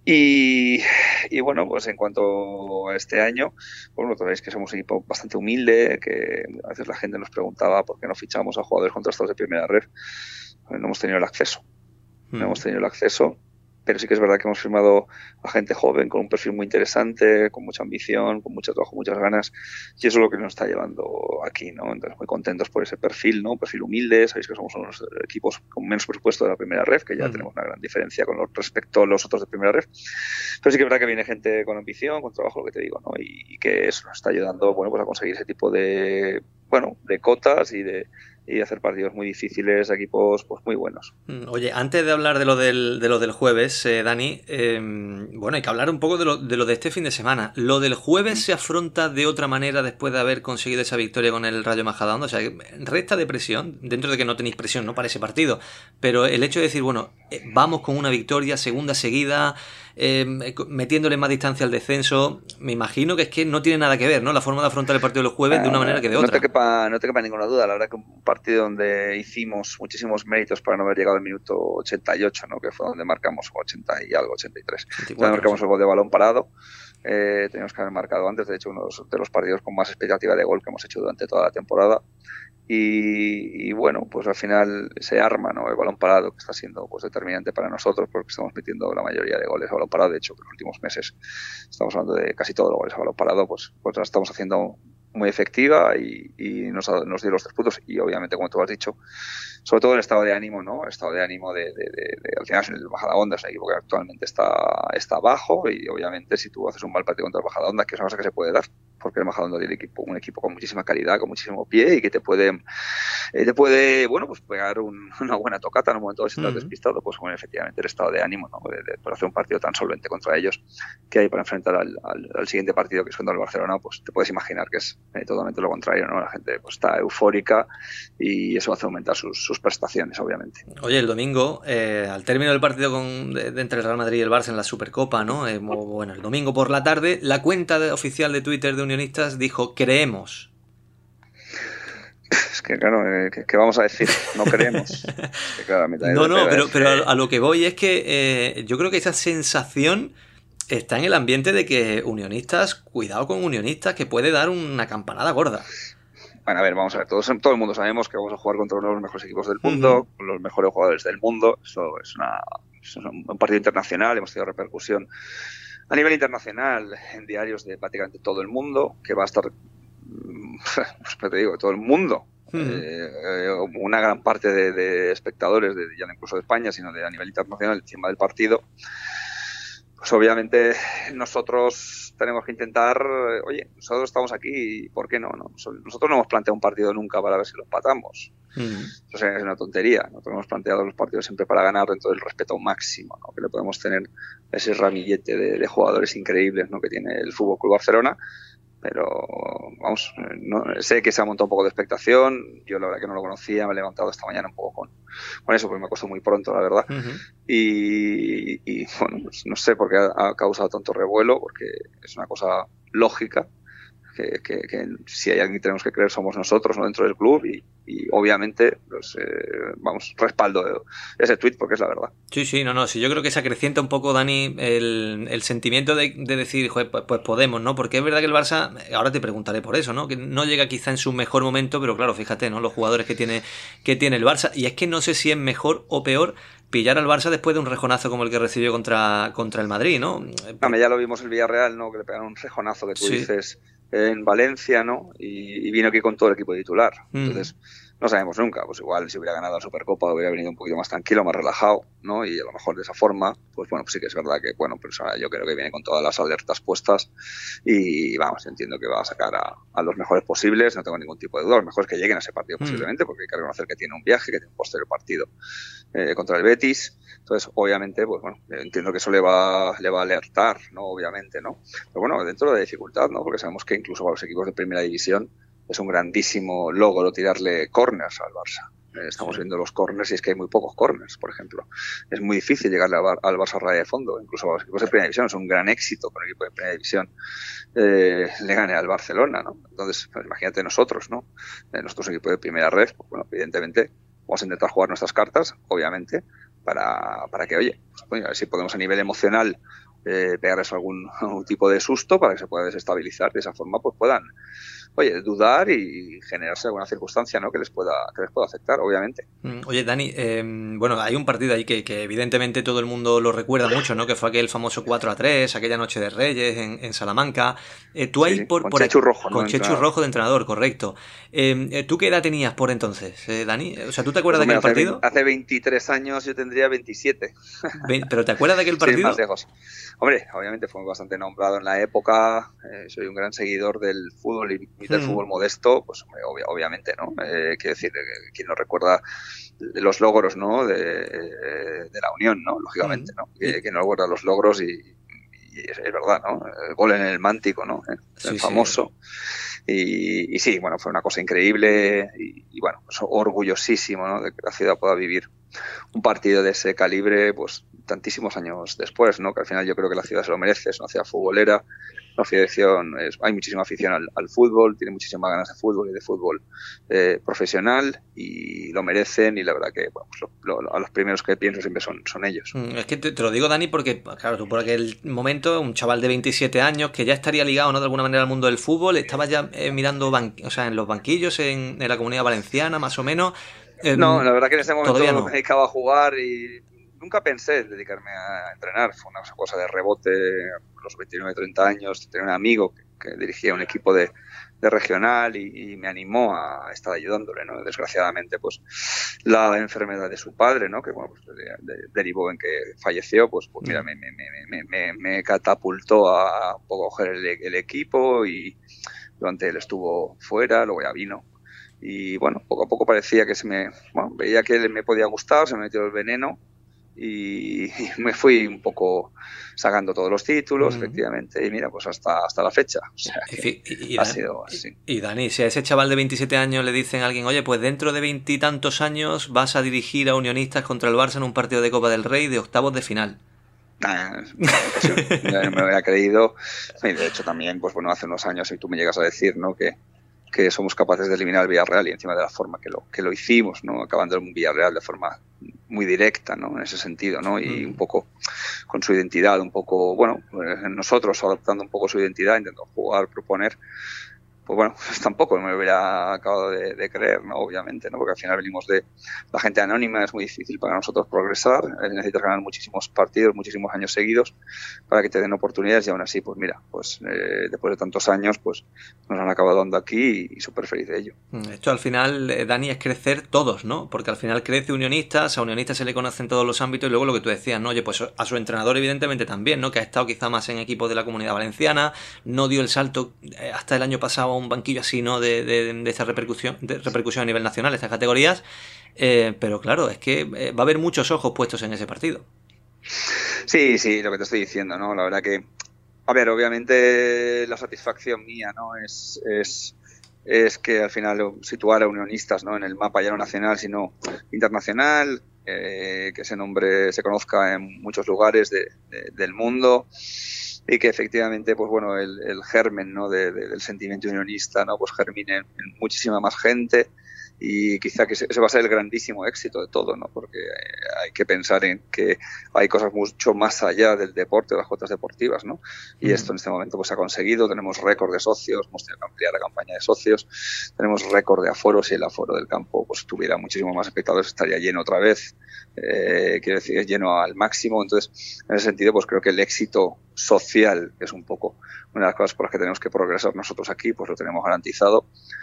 Y, y bueno, pues en cuanto a este año, bueno, sabéis que somos un equipo bastante humilde, que a veces la gente nos preguntaba por qué no fichamos a jugadores contrastados de primera red. No hemos tenido el acceso. Mm. No hemos tenido el acceso, pero sí que es verdad que hemos firmado a gente joven con un perfil muy interesante, con mucha ambición, con mucho trabajo, muchas ganas, y eso es lo que nos está llevando aquí, ¿no? Entonces, muy contentos por ese perfil, ¿no? Un perfil humilde, sabéis que somos unos equipos con menos presupuesto de la primera ref, que ya mm. tenemos una gran diferencia con lo, respecto a los otros de primera ref, pero sí que es verdad que viene gente con ambición, con trabajo, lo que te digo, ¿no? Y, y que eso nos está ayudando, bueno, pues a conseguir ese tipo de, bueno, de cotas y de y hacer partidos muy difíciles, equipos pues muy buenos. Oye, antes de hablar de lo del, de lo del jueves, eh, Dani, eh, bueno, hay que hablar un poco de lo, de lo de este fin de semana. ¿Lo del jueves se afronta de otra manera después de haber conseguido esa victoria con el Rayo Majadahonda? O sea, resta de presión, dentro de que no tenéis presión, ¿no? Para ese partido, pero el hecho de decir, bueno, eh, vamos con una victoria, segunda seguida, eh, metiéndole más distancia al descenso, me imagino que es que no tiene nada que ver, ¿no? La forma de afrontar el partido del jueves de una manera que de otra. No te quepa, no te quepa ninguna duda, la verdad que un partido donde hicimos muchísimos méritos para no haber llegado al minuto ochenta y ocho, ¿no? Que fue donde marcamos ochenta y algo, ochenta y tres, donde marcamos el gol de balón parado. Eh, teníamos que haber marcado antes, de hecho uno de los partidos con más expectativa de gol que hemos hecho durante toda la temporada. Y, y bueno, pues al final ese arma, ¿no? El balón parado, que está siendo pues determinante para nosotros, porque estamos metiendo la mayoría de goles a balón parado. De hecho, en los últimos meses estamos hablando de casi todos los goles a balón parado, pues, pues la estamos haciendo muy efectiva y, y nos, nos dio los tres puntos. Y obviamente, como tú has dicho, sobre todo el estado de ánimo, ¿no? El estado de ánimo de, de, de, de al final el Majadahonda es un equipo que actualmente está, está abajo, y obviamente si tú haces un mal partido contra el Majadahonda, que es una cosa que se puede dar, porque el Majadahonda tiene equipo, un equipo con muchísima calidad, con muchísimo pie, y que te puede, eh, te puede, bueno, pues pegar un, una buena tocata en un momento de estar mm. despistado, pues bueno, efectivamente el estado de ánimo, ¿no? De, de, por hacer un partido tan solvente contra ellos que hay para enfrentar al, al, al siguiente partido, que es contra el Barcelona, pues te puedes imaginar que es eh, totalmente lo contrario, ¿no? La gente pues está eufórica y eso hace aumentar sus, sus prestaciones, obviamente. Oye, el domingo, eh, al término del partido con, de, de entre el Real Madrid y el Barça en la Supercopa, ¿no? Eh, bueno, el domingo por la tarde, la cuenta de, oficial de Twitter de Unionistas dijo: creemos. Es que claro, eh, ¿qué, ¿qué vamos a decir? No creemos. Que, claro, no, no, pero, pero a, a lo que voy es que eh, yo creo que esa sensación está en el ambiente de que Unionistas, cuidado con Unionistas, que puede dar una campanada gorda. Bueno, a ver, vamos a ver, todos, todo el mundo sabemos que vamos a jugar contra uno de los mejores equipos del mundo, uh-huh. con los mejores jugadores del mundo. Eso es, una, es un partido internacional, hemos tenido repercusión a nivel internacional en diarios de prácticamente todo el mundo, que va a estar, pues te digo, todo el mundo. Uh-huh. Eh, una gran parte de, de espectadores, de, ya no incluso de España, sino de a nivel internacional, encima del partido. Pues obviamente nosotros tenemos que intentar, oye, nosotros estamos aquí, ¿por qué no? no? Nosotros no hemos planteado un partido nunca para ver si lo empatamos. Mm. O sea, es una tontería. Nosotros hemos planteado los partidos siempre para ganar dentro del respeto máximo, ¿no? Que le podemos tener ese ramillete de, de jugadores increíbles, ¿no? Que tiene el F C Barcelona. Pero, vamos, no, sé que se ha montado un poco de expectación. Yo la verdad que no lo conocía, me he levantado esta mañana un poco con, con eso, porque me acostó muy pronto, la verdad. Uh-huh. Y, y, bueno, pues no sé por qué ha, ha causado tanto revuelo, porque es una cosa lógica, que, que, que si hay alguien que tenemos que creer somos nosotros, ¿no? Dentro del club, y, y obviamente, pues, eh, vamos, respaldo ese tuit porque es la verdad. Sí, sí, no, no, sí, yo creo que se acrecienta un poco, Dani, el, el sentimiento de, de decir, joder, pues, pues podemos, ¿no? Porque es verdad que el Barça, ahora te preguntaré por eso, ¿no? Que no llega quizá en su mejor momento, pero claro, fíjate, ¿no? Los jugadores que tiene, que tiene el Barça, y es que no sé si es mejor o peor pillar al Barça después de un rejonazo como el que recibió contra, contra el Madrid, ¿no? Dame, ya lo vimos el Villarreal, ¿no? Que le pegaron un rejonazo que tú sí. dices en Valencia, ¿no? Y, y vino aquí con todo el equipo titular. Entonces, mm. no sabemos nunca. Pues igual si hubiera ganado la Supercopa hubiera venido un poquito más tranquilo, más relajado, ¿no? Y a lo mejor de esa forma, pues bueno, pues sí que es verdad que, bueno, pues yo creo que viene con todas las alertas puestas y vamos, entiendo que va a sacar a, a los mejores posibles, no tengo ningún tipo de duda. Los mejores que lleguen a ese partido posiblemente, mm. porque hay que reconocer que tiene un viaje, que tiene un posterior partido eh, contra el Betis. Entonces, obviamente, pues bueno, entiendo que eso le va, le va a alertar, ¿no? Obviamente, ¿no? Pero bueno, dentro de la dificultad, ¿no? Porque sabemos que incluso para los equipos de primera división es un grandísimo logro tirarle corners al Barça. Eh, estamos sí. viendo los corners y es que hay muy pocos corners, por ejemplo. Es muy difícil llegarle al, al Barça a raya de fondo, incluso para los equipos de primera división. Es un gran éxito con el equipo de primera división eh, le gane al Barcelona, ¿no? Entonces, pues, imagínate nosotros, ¿no? Eh, nosotros equipo de primera red, pues, bueno, evidentemente vamos a intentar jugar nuestras cartas, obviamente, para, para que, oye, pues, bueno, a ver si podemos a nivel emocional eh, pegarles algún, algún tipo de susto para que se pueda desestabilizar. De esa forma, pues puedan, oye, dudar y generarse alguna circunstancia, ¿no? que les pueda que les pueda afectar, obviamente. Oye, Dani, eh, bueno, hay un partido ahí que, que evidentemente todo el mundo lo recuerda mucho, ¿no? Que fue aquel famoso cuatro a tres, aquella noche de Reyes en, en Salamanca. Eh, tú ahí sí, por, con por Chechu Rojo, con ¿no? Chechu Rojo de entrenador, correcto. Eh, ¿Tú qué edad tenías por entonces, eh, Dani? O sea, ¿tú te acuerdas pues, de aquel hace, partido? Hace veintitrés años yo tendría veintisiete. ¿Pero te acuerdas de aquel partido? Sí, más lejos. Hombre, obviamente fue bastante nombrado en la época, eh, soy un gran seguidor del fútbol y, y del hmm. fútbol modesto, pues ob- obviamente, ¿no? Eh, quiero decir, eh, quien no recuerda de los logros, ¿no? De, eh, de la Unión, ¿no? Lógicamente, ¿no? Que, que no recuerda los logros y, y es, es verdad, ¿no? El gol en el Mántico, ¿no? El sí, famoso. Sí. Y, y sí, bueno, fue una cosa increíble y, y bueno, pues orgullosísimo, ¿no? De que la ciudad pueda vivir un partido de ese calibre, pues tantísimos años después, ¿no? Que al final yo creo que la ciudad se lo merece, es una ciudad futbolera, la afición, es, hay muchísima afición al, al fútbol, tiene muchísimas ganas de fútbol y de fútbol eh, profesional, y lo merecen, y la verdad que bueno, pues lo, lo, a los primeros que pienso siempre son, son ellos. Es que te, te lo digo, Dani, porque claro, tú por aquel momento, un chaval de veintisiete años que ya estaría ligado, ¿no?, de alguna manera al mundo del fútbol, estaba ya eh, mirando ban- o sea, en los banquillos en, en la Comunidad Valenciana, más o menos. Eh, no, la verdad que en ese momento no. me dedicaba a jugar y nunca pensé en dedicarme a entrenar. Fue una cosa de rebote. A los veintinueve, treinta años tenía un amigo que, que dirigía un equipo de, de regional y, y me animó a estar ayudándole, ¿no? Desgraciadamente, pues la enfermedad de su padre, ¿no?, que bueno, pues, de, de, derivó en que falleció, pues, pues mira, me, me, me, me, me catapultó a un poco coger el, el equipo, y durante él estuvo fuera, luego ya vino. Y bueno, poco a poco parecía que se me, bueno, veía que me podía gustar, se me metió el veneno, y, y me fui un poco sacando todos los títulos, uh-huh. efectivamente, y mira, pues hasta, hasta la fecha. O sea, que y, y, ha Dan, sido así. Y, y Dani, si a ese chaval de veintisiete años le dicen a alguien, oye, pues dentro de veintitantos años vas a dirigir a Unionistas contra el Barça en un partido de Copa del Rey de octavos de final. Nah, no me hubiera creído. Y de hecho también, pues bueno, hace unos años, y tú me llegas a decir, ¿no?, que que somos capaces de eliminar el Villarreal, y encima de la forma que lo que lo hicimos, ¿no?, acabando en un Villarreal de forma muy directa, ¿no?, en ese sentido, ¿no?, y un poco con su identidad, un poco, bueno, nosotros adoptando un poco su identidad, intentando jugar, proponer. Pues bueno, pues tampoco me hubiera acabado de, de creer, ¿no?, obviamente, ¿no?, porque al final venimos de la gente anónima, es muy difícil para nosotros progresar, necesitas ganar muchísimos partidos, muchísimos años seguidos para que te den oportunidades, y aún así, pues mira, pues eh, después de tantos años, pues nos han acabado dando aquí, y, y súper feliz de ello. Esto al final, eh, Dani, es crecer todos, ¿no?, porque al final crece Unionistas, a Unionistas se le conoce en todos los ámbitos, y luego lo que tú decías, ¿no?, oye, pues a su entrenador evidentemente también, ¿no?, que ha estado quizá más en equipos de la Comunidad Valenciana, no dio el salto eh, hasta el año pasado un banquillo así, ¿no?, de, de, de esta repercusión, de repercusión a nivel nacional, estas categorías, eh, pero claro, es que eh, va a haber muchos ojos puestos en ese partido. Sí, sí, lo que te estoy diciendo, ¿no? La verdad que, a ver, obviamente la satisfacción mía, ¿no?, es, es, es que al final situar a Unionistas, ¿no?, en el mapa ya no nacional, sino internacional, eh, que ese nombre se conozca en muchos lugares de, de, del mundo, y que efectivamente, pues bueno, el, el germen, ¿no?, de, de, del sentimiento unionista, ¿no?, pues germine en, en muchísima más gente, y quizá que ese va a ser el grandísimo éxito de todo, ¿no?, porque hay que pensar en que hay cosas mucho más allá del deporte, de las cuotas deportivas, ¿no?, y esto en este momento pues se ha conseguido. Tenemos récord de socios, hemos tenido que ampliar la campaña de socios, tenemos récord de aforos, y el aforo del campo pues tuviera muchísimo más espectadores, estaría lleno otra vez, eh, quiero decir, lleno al máximo. Entonces, en ese sentido, pues creo que el éxito social, que es un poco una de las cosas por las que tenemos que progresar nosotros aquí, pues lo tenemos garantizado,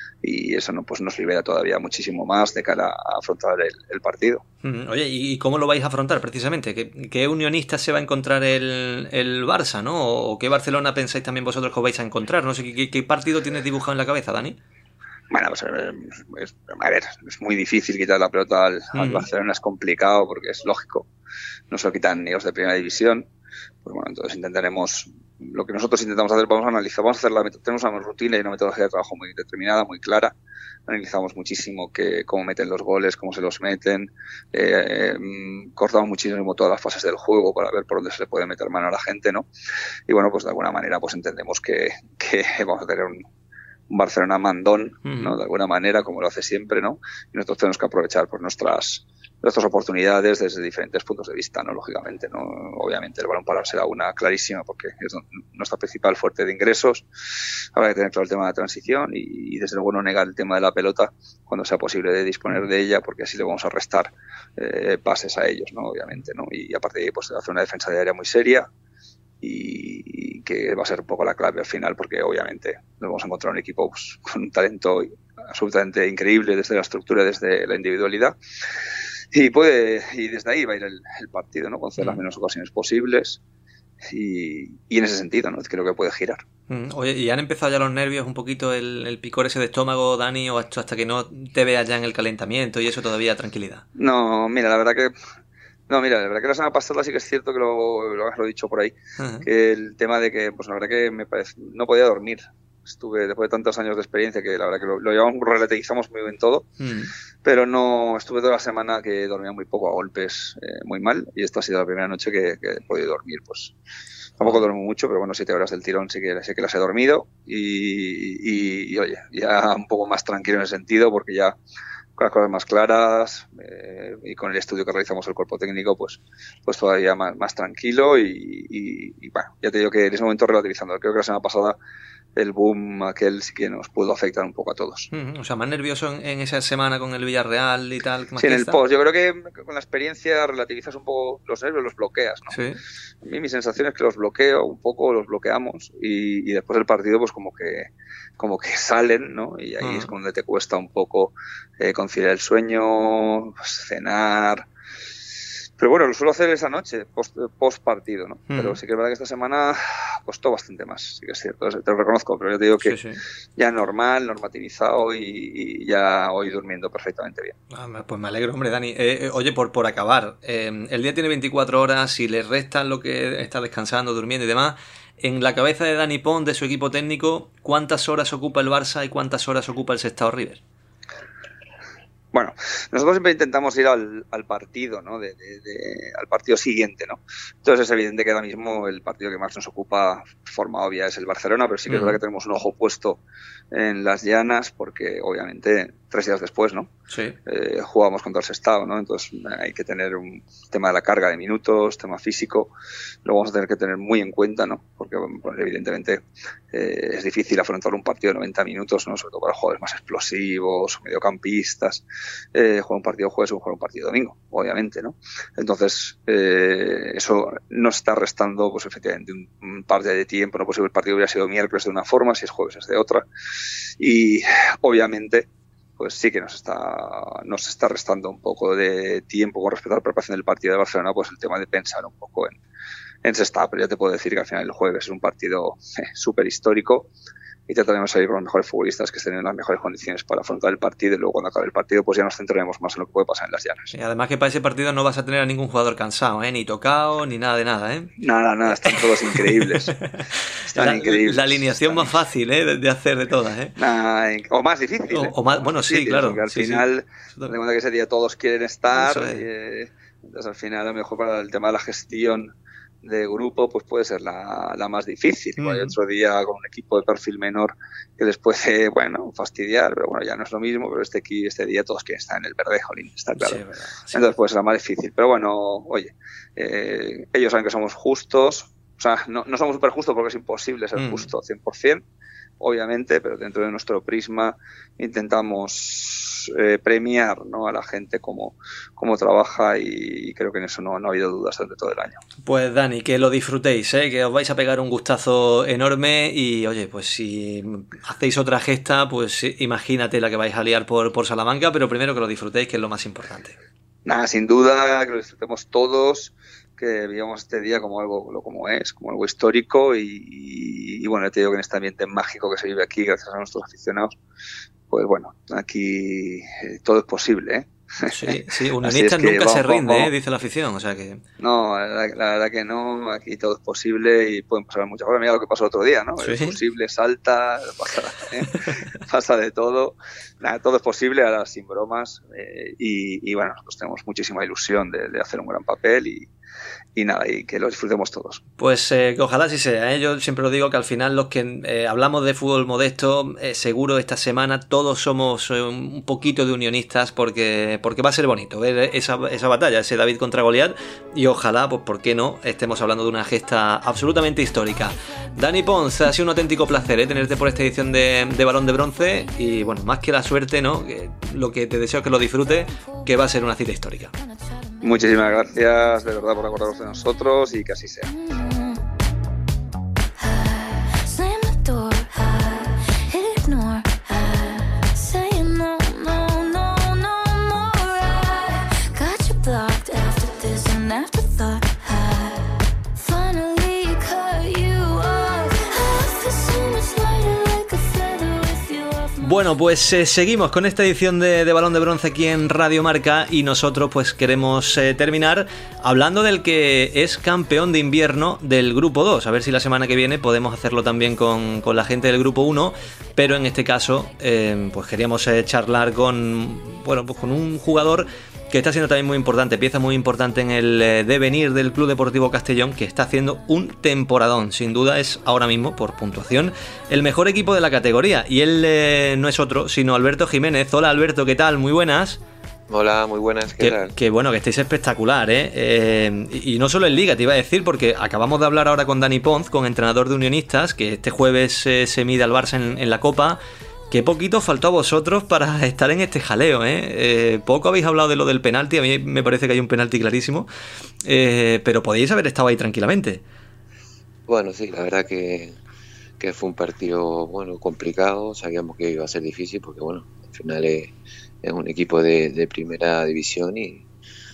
y eso no, pues nos libera todavía muchísimo más de cara a afrontar el, el partido. Oye, ¿y cómo lo vais a afrontar precisamente? ¿Qué, qué unionistas se va a encontrar el, el Barça, ¿no? ¿O qué Barcelona pensáis también vosotros que os vais a encontrar? No sé, ¿qué, qué partido tienes dibujado en la cabeza, Dani? Bueno, pues es, a ver, es muy difícil quitar la pelota al, al Barcelona, es complicado porque es lógico, no se lo quitan ni los de primera división. Pues bueno, entonces intentaremos, lo que nosotros intentamos hacer, vamos a analizar, vamos a hacer la, tenemos una rutina y una metodología de trabajo muy determinada, muy clara. Analizamos muchísimo que, cómo meten los goles, cómo se los meten, eh, eh, cortamos muchísimo todas las fases del juego para ver por dónde se le puede meter mano a la gente, ¿no? Y bueno, pues de alguna manera pues entendemos que, que vamos a tener un, un Barcelona mandón, ¿no?, de alguna manera, como lo hace siempre, ¿no? Y nosotros tenemos que aprovechar por nuestras nuestras oportunidades desde diferentes puntos de vista, ¿no? Lógicamente, ¿no? Obviamente el balón parado será una clarísima porque es nuestra principal fuente de ingresos. Habrá que tener claro el tema de la transición y, y desde luego no negar el tema de la pelota cuando sea posible de disponer de ella, porque así le vamos a restar eh, pases a ellos, ¿no? Obviamente, ¿no? Y aparte de ahí, pues hacer una defensa de área muy seria, y, y que va a ser un poco la clave al final, porque obviamente nos vamos a encontrar un equipo pues, con un talento absolutamente increíble desde la estructura, desde la individualidad. Y puede y desde ahí va a ir el, el partido, ¿no? Con hacer las menos ocasiones posibles, y, y en ese sentido, ¿no?, creo que puede girar. Oye, ¿y han empezado ya los nervios, un poquito el, el picor ese de estómago, Dani, o hasta que no te veas ya en el calentamiento y eso todavía tranquilidad? No, mira, la verdad que no, mira, la verdad que la semana pasada sí que es cierto que lo, lo, lo he dicho por ahí, uh-huh. que el tema de que, pues la verdad que me parece, no podía dormir. Estuve, después de tantos años de experiencia, que la verdad que lo, lo llevamos, relativizamos muy bien todo, mm. pero no, estuve toda la semana que dormía muy poco, a golpes, eh, muy mal, y esta ha sido la primera noche que, que he podido dormir, pues, Tampoco duermo mucho, pero bueno, siete horas del tirón sí que, sí que las he dormido y, y, y oye, ya un poco más tranquilo en ese sentido porque ya con las cosas más claras eh, y con el estudio que realizamos el cuerpo técnico, pues, pues todavía más, más tranquilo y, y, y bueno, ya te digo que en ese momento relativizando. Creo que la semana pasada el boom aquel sí que nos pudo afectar un poco a todos. Uh-huh. O sea, más nervioso en, en esa semana con el Villarreal y tal. Sí, en el post. Yo creo que con la experiencia relativizas un poco los nervios, los bloqueas, ¿no? Sí. A mí mi sensación es que los bloqueo un poco, los bloqueamos y, y después del partido pues como que como que salen, ¿no? Y ahí uh-huh. es donde te cuesta un poco eh, conciliar el sueño, pues, cenar. Pero bueno, lo suelo hacer esa noche, post, post partido, ¿no? Mm. Pero sí que es verdad que esta semana costó bastante más, sí que es cierto, te lo reconozco, pero yo te digo que sí, sí. ya normal, normativizado y, y ya hoy durmiendo perfectamente bien. Ah, pues me alegro, hombre, Dani. Eh, oye, por, por acabar, eh, el día tiene veinticuatro horas, si le restan lo que está descansando, durmiendo y demás, en la cabeza de Dani Pons, de su equipo técnico, ¿cuántas horas ocupa el Barça y cuántas horas ocupa el Sestao River? Bueno, nosotros siempre intentamos ir al, al partido, ¿no? De, de, de, al partido siguiente, ¿no? Entonces es evidente que ahora mismo el partido que más nos ocupa, forma obvia, es el Barcelona, pero sí que mm. es verdad que tenemos un ojo puesto en las llanas, porque obviamente tres días después, ¿no? Sí. Eh, jugamos contra el Sestao, ¿no? Entonces hay que tener un tema de la carga de minutos, tema físico, lo vamos a tener que tener muy en cuenta, ¿no? Porque pues, evidentemente eh, es difícil afrontar un partido de noventa minutos, ¿no? Sobre todo para jugadores más explosivos, mediocampistas. Eh, jugar un partido jueves o jugar un partido domingo, obviamente, ¿no? Entonces, eh, eso nos está restando, pues efectivamente, un, un par de tiempo, no posible el partido hubiera sido miércoles de una forma, si es jueves es de otra, y obviamente, pues sí que nos está, nos está restando un poco de tiempo con respecto a la preparación del partido de Barcelona, pues el tema de pensar un poco en, en Sestao, pero ya te puedo decir que al final el jueves es un partido eh, súper histórico, y trataremos de salir con los mejores futbolistas que estén en las mejores condiciones para afrontar el partido y luego cuando acabe el partido pues ya nos centraremos más en lo que puede pasar en las llanas. Y además que para ese partido no vas a tener a ningún jugador cansado, ¿eh? Ni tocado, ni nada de nada, ¿eh? Nada, nada, están todos increíbles. Están la, increíbles. La alineación están más fácil, ¿eh? De, de hacer de todas, ¿eh? Nah, o más difícil, ¿eh? O, o más, bueno, sí, difícil, claro. Porque al sí, final, sí. de cuenta que ese día todos quieren estar, es. y, eh, entonces al final a lo mejor para el tema de la gestión de grupo pues puede ser la, la más difícil. Mm. Hay otro día con un equipo de perfil menor que les puede, bueno, fastidiar, pero bueno, ya no es lo mismo, pero este aquí, este día todos quieren estar en el verde, jolín, está claro. Sí, verdad, sí. Entonces puede ser la más difícil, pero bueno, oye, eh, ellos saben que somos justos, o sea, no, no somos súper justos porque es imposible ser mm. justo cien por ciento, obviamente, pero dentro de nuestro prisma intentamos eh, premiar, ¿no? a la gente como, como trabaja y, y creo que en eso no, no ha habido dudas durante todo el año. Pues Dani, que lo disfrutéis, ¿eh? Que os vais a pegar un gustazo enorme y oye, pues si hacéis otra gesta, pues imagínate la que vais a liar por, por Salamanca, pero primero que lo disfrutéis, que es lo más importante. Nada, sin duda, que lo disfrutemos todos, que vivamos este día como algo como es, como algo histórico y, y, y bueno, te digo que en este ambiente mágico que se vive aquí gracias a nuestros aficionados, pues bueno, aquí eh, todo es posible, ¿eh? Sí, sí, Unionistas es nunca vamos, se rinde, vamos, ¿eh? Dice la afición, o sea que... No, la, la verdad que no, aquí todo es posible y pueden pasar muchas cosas. Mira lo que pasó el otro día, ¿no? ¿Sí? Es posible, salta, pasa, ¿eh? pasa de todo. Nada, todo es posible, ahora sin bromas. Eh, y, y bueno, nosotros tenemos muchísima ilusión de, de hacer un gran papel y, y nada, y que lo disfrutemos todos. Pues eh, que ojalá sí sea, ¿eh? Yo siempre lo digo que al final los que eh, hablamos de fútbol modesto, eh, seguro esta semana todos somos eh, un poquito de unionistas porque, porque va a ser bonito ver esa, esa batalla, ese David contra Goliat y ojalá, pues por qué no, estemos hablando de una gesta absolutamente histórica. Dani Pons, ha sido un auténtico placer ¿eh? tenerte por esta edición de, de Balón de Bronce y bueno, más que la suerte, ¿no? Que lo que te deseo es que lo disfrutes, que va a ser una cita histórica. Muchísimas gracias, de verdad, por acordaros de nosotros y que así sea. Bueno, pues eh, seguimos con esta edición de, de Balón de Bronce aquí en Radio Marca y nosotros pues queremos eh, terminar hablando del que es campeón de invierno del Grupo dos. A ver si la semana que viene podemos hacerlo también con, con la gente del Grupo uno, pero en este caso eh, pues queríamos eh, charlar con, bueno, pues con un jugador que está siendo también muy importante, pieza muy importante en el eh, devenir del Club Deportivo Castellón, que está haciendo un temporadón. Sin duda es ahora mismo, por puntuación, el mejor equipo de la categoría. Y él eh, no es otro, sino Alberto Jiménez. Hola Alberto, ¿qué tal? Muy buenas. Hola, muy buenas, ¿qué que, tal? Que bueno, que estáis espectacular, ¿eh? eh y, y no solo en Liga, te iba a decir, porque acabamos de hablar ahora con Dani Ponz, con entrenador de Unionistas, que este jueves eh, se mide al Barça en, en la Copa. Qué poquito faltó a vosotros para estar en este jaleo, ¿eh? ¿eh? Poco habéis hablado de lo del penalti, a mí me parece que hay un penalti clarísimo, eh, pero podéis haber estado ahí tranquilamente. Bueno, sí, la verdad que, que fue un partido bueno complicado, sabíamos que iba a ser difícil porque bueno, al final es, es un equipo de, de primera división y,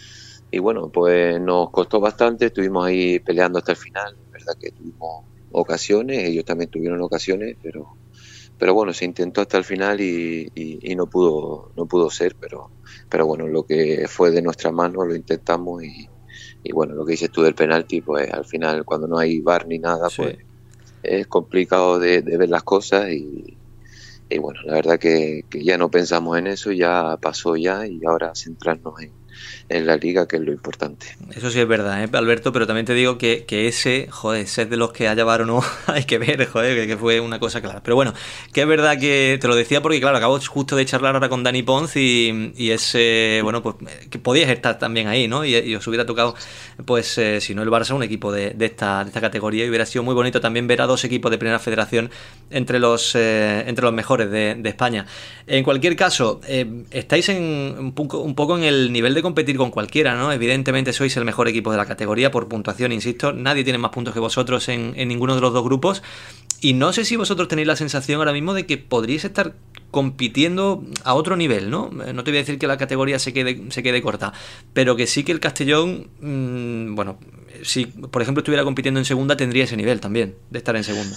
y bueno, pues nos costó bastante, estuvimos ahí peleando hasta el final, la verdad que tuvimos ocasiones, ellos también tuvieron ocasiones, pero... pero bueno, se intentó hasta el final y, y, y no pudo no pudo ser, pero pero bueno, lo que fue de nuestra mano lo intentamos y, y bueno, lo que dices tú del penalti, pues al final cuando no hay V A R ni nada, sí, pues es complicado de, de ver las cosas y, y bueno, la verdad que, que ya no pensamos en eso, ya pasó ya y ahora centrarnos en, en la liga, que es lo importante. Eso sí es verdad, ¿eh, Alberto? Pero también te digo que, que ese, joder, ser de los que haya V A R o no, hay que ver, joder, que, que fue una cosa clara. Pero bueno, que es verdad que te lo decía porque, claro, acabo justo de charlar ahora con Dani Ponz y, y es, eh, bueno, pues que podías estar también ahí, ¿no? Y, y os hubiera tocado, pues, eh, si no el Barça, un equipo de, de, esta, de esta categoría y hubiera sido muy bonito también ver a dos equipos de Primera Federación entre los, eh, entre los mejores de, de España. En cualquier caso, eh, estáis en un poco, un poco en el nivel de competir con cualquiera, ¿no? Evidentemente sois el mejor equipo de la categoría por puntuación, insisto, nadie tiene más puntos que vosotros en, en ninguno de los dos grupos y no sé si vosotros tenéis la sensación ahora mismo de que podríais estar compitiendo a otro nivel, ¿no? No te voy a decir que la categoría se quede, se quede corta, pero que sí que el Castellón, mmm, bueno, si por ejemplo estuviera compitiendo en segunda tendría ese nivel también, de estar en segunda.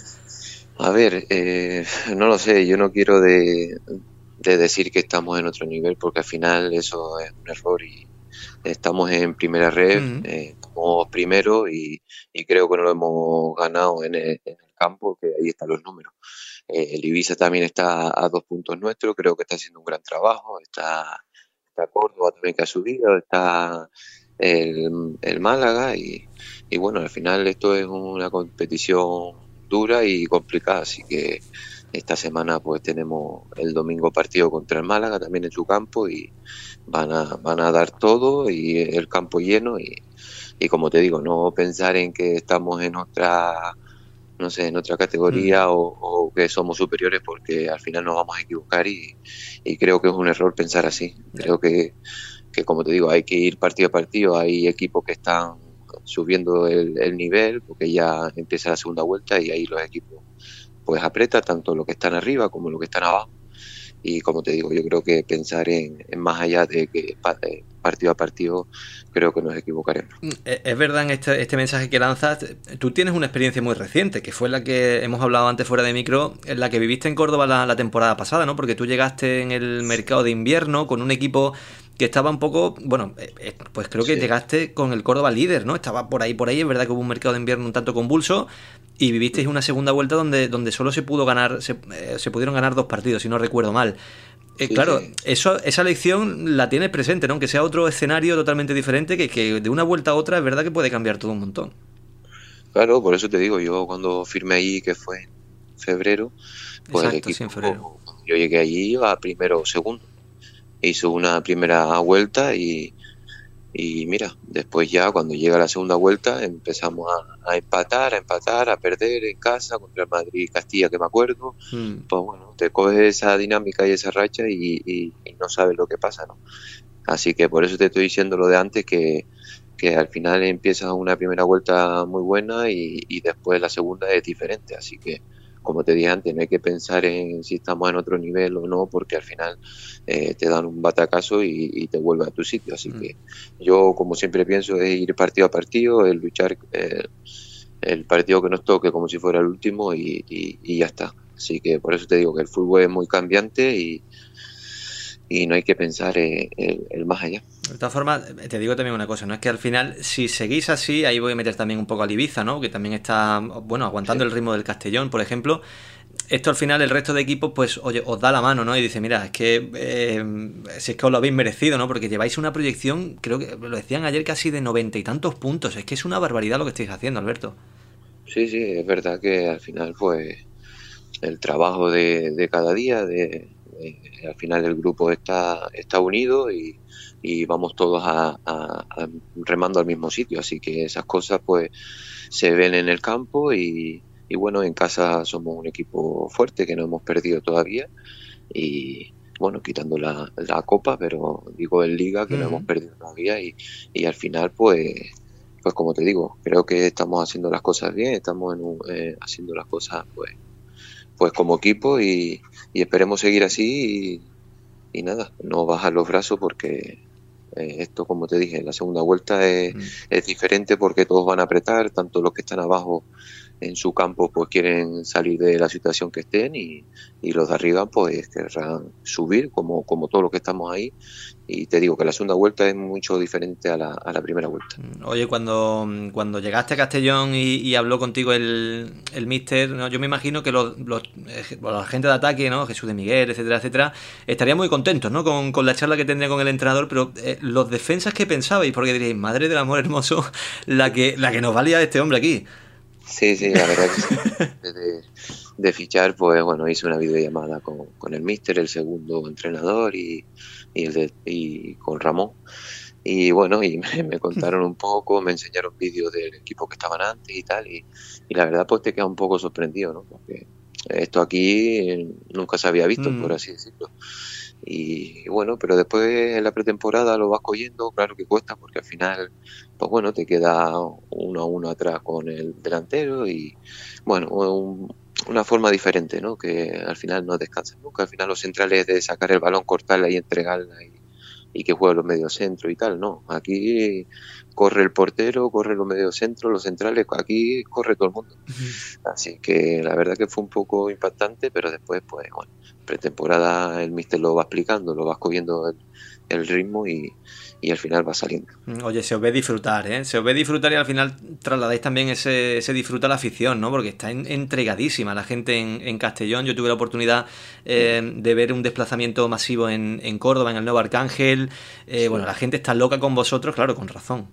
A ver, eh, no lo sé, yo no quiero de, de decir que estamos en otro nivel porque al final eso es un error y estamos en primera red, uh-huh. eh, estamos primero y, y creo que no lo hemos ganado en el, en el campo, que ahí están los números. Eh, el Ibiza también está a dos puntos nuestros, creo que está haciendo un gran trabajo, está, está Córdoba también que ha subido, está el, el Málaga y, y bueno, al final esto es una competición dura y complicada, así que esta semana pues tenemos el domingo partido contra el Málaga también en su campo y van a van a dar todo y el campo lleno y, y como te digo, no pensar en que estamos en otra no sé, en otra categoría mm. o, o que somos superiores porque al final nos vamos a equivocar y, y creo que es un error pensar así. Creo que, que como te digo, hay que ir partido a partido, hay equipos que están subiendo el, el nivel porque ya empieza la segunda vuelta y ahí los equipos pues aprieta tanto los que están arriba como los que están abajo y como te digo, yo creo que pensar en, en más allá de que partido a partido creo que nos equivocaremos. Es verdad en este, este mensaje que lanzas, tú tienes una experiencia muy reciente, que fue la que hemos hablado antes fuera de micro, en la que viviste en Córdoba la, la temporada pasada, ¿no? Porque tú llegaste en el mercado de invierno con un equipo que estaba un poco, bueno, eh, pues creo que sí. Llegaste con el Córdoba líder, ¿no? Estaba por ahí, por ahí, es verdad que hubo un mercado de invierno un tanto convulso y vivisteis una segunda vuelta donde, donde solo se pudo ganar, se, eh, se pudieron ganar dos partidos, si no recuerdo mal. Eh, sí, claro, sí. Eso, esa lección la tienes presente, ¿no? Aunque sea otro escenario totalmente diferente, que, que de una vuelta a otra es verdad que puede cambiar todo un montón. Claro, por eso te digo, yo cuando firmé allí, que fue en febrero, pues exacto, el equipo, sí, en febrero. Yo llegué allí, iba primero o segundo. Hizo una primera vuelta y, y mira, después ya cuando llega la segunda vuelta empezamos a, a empatar, a empatar, a perder en casa contra el Madrid y Castilla, que me acuerdo. Mm. Pues bueno, te coges esa dinámica y esa racha y, y, y no sabes lo que pasa, ¿no? Así que por eso te estoy diciendo lo de antes, que, que al final empiezas una primera vuelta muy buena y, y después la segunda es diferente, así que como te dije antes, no hay que pensar en si estamos en otro nivel o no, porque al final eh, te dan un batacazo y, y te vuelve a tu sitio. Así mm. que yo, como siempre pienso, es ir partido a partido, es luchar eh, el partido que nos toque como si fuera el último y, y, y ya está. Así que por eso te digo que el fútbol es muy cambiante y, y no hay que pensar en el, el más allá. De todas formas, te digo también una cosa, ¿no? Es que al final, si seguís así, ahí voy a meter también un poco al Ibiza, ¿no? Que también está, bueno, aguantando sí. el ritmo del Castellón, por ejemplo. esto al final el resto de equipos pues oye, os da la mano, ¿no? Y dice, mira, es que eh, si es que os lo habéis merecido, ¿no? Porque lleváis una proyección, creo que lo decían ayer, casi de noventa y tantos puntos. Es que es una barbaridad lo que estáis haciendo, Alberto. Sí, sí, es verdad que al final pues el trabajo de, de cada día, de, de, al final el grupo está, está unido y, y vamos todos a, a, a remando al mismo sitio, así que esas cosas pues se ven en el campo y, y bueno, en casa somos un equipo fuerte que no hemos perdido todavía y bueno, quitando la, la copa, pero digo en liga que uh-huh. no hemos perdido todavía y, y al final pues pues como te digo, creo que estamos haciendo las cosas bien, estamos en un, eh, haciendo las cosas pues pues como equipo y, y esperemos seguir así y, y nada, no bajar los brazos porque eh, esto, como te dije, la segunda vuelta es, mm. es diferente porque todos van a apretar, tanto los que están abajo en su campo pues quieren salir de la situación que estén y, y los de arriba pues querrán subir como, como todos los que estamos ahí y te digo que la segunda vuelta es mucho diferente a la, a la primera vuelta. Oye, cuando, cuando llegaste a Castellón y, y habló contigo el, el míster, ¿no? Yo me imagino que los, los, la gente de ataque, ¿no? Jesús de Miguel, etcétera, etcétera, estarían muy contentos, ¿no? Con, con la charla que tendría con el entrenador, pero eh, los defensas que pensabais, porque diréis, madre del amor hermoso, la que, la que nos valía este hombre aquí. Sí, sí, la verdad que sí. De, de fichar, pues bueno, hice una videollamada con, con el míster, el segundo entrenador y, y, el de, y con Ramón. Y bueno, y me, me contaron un poco, me enseñaron vídeos del equipo que estaban antes y tal. Y, y la verdad, pues te queda un poco sorprendido, ¿no? Porque esto aquí nunca se había visto, mm. por así decirlo. Y bueno, pero después en la pretemporada lo vas cogiendo, claro que cuesta porque al final, pues bueno, te queda uno a uno atrás con el delantero y bueno, un, una forma diferente, ¿no? Que al final no descansas nunca, al final los centrales de sacar el balón, cortarla y entregarla y, y que juegue los mediocentros y tal, no, aquí corre el portero, corre los mediocentros, los centrales, aquí corre todo el mundo. Uh-huh. Así que la verdad que fue un poco impactante, pero después, pues bueno, pretemporada el míster lo va explicando, lo vas cogiendo el, el ritmo y, y al final va saliendo. Oye, se os ve disfrutar, ¿eh? Se os ve disfrutar y al final trasladáis también ese, ese disfrute a la afición, ¿no? Porque está en, entregadísima la gente en, en Castellón. Yo tuve la oportunidad eh, de ver un desplazamiento masivo en, en Córdoba, en el Nuevo Arcángel. Eh, sí. Bueno, la gente está loca con vosotros, claro, con razón.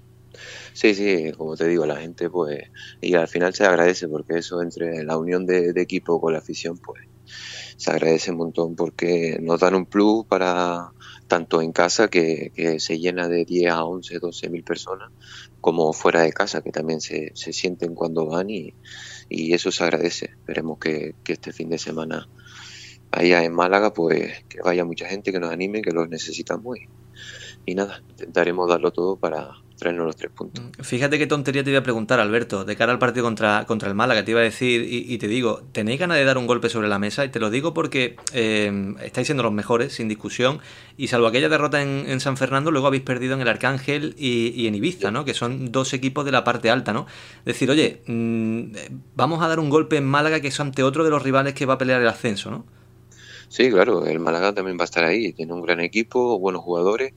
Sí, sí, como te digo, la gente pues, y al final se agradece porque eso entre la unión de, de equipo con la afición pues se agradece un montón porque nos dan un plus para tanto en casa que, que se llena de diez a once, doce mil personas como fuera de casa que también se, se sienten cuando van y, y eso se agradece. Esperemos que, que este fin de semana allá en Málaga pues que vaya mucha gente, que nos anime, que los necesitamos y, y nada, intentaremos darlo todo para traernos los tres puntos. Fíjate qué tontería te iba a preguntar, Alberto, de cara al partido contra, contra el Málaga, te iba a decir, y, y te digo, ¿tenéis ganas de dar un golpe sobre la mesa? Y te lo digo porque eh, estáis siendo los mejores, sin discusión, y salvo aquella derrota en, en San Fernando, luego habéis perdido en el Arcángel y, y en Ibiza, ¿no? Que son dos equipos de la parte alta, ¿no? Decir, oye, mmm, vamos a dar un golpe en Málaga, que es ante otro de los rivales que va a pelear el ascenso, ¿no? Sí, claro, el Málaga también va a estar ahí, tiene un gran equipo, buenos jugadores,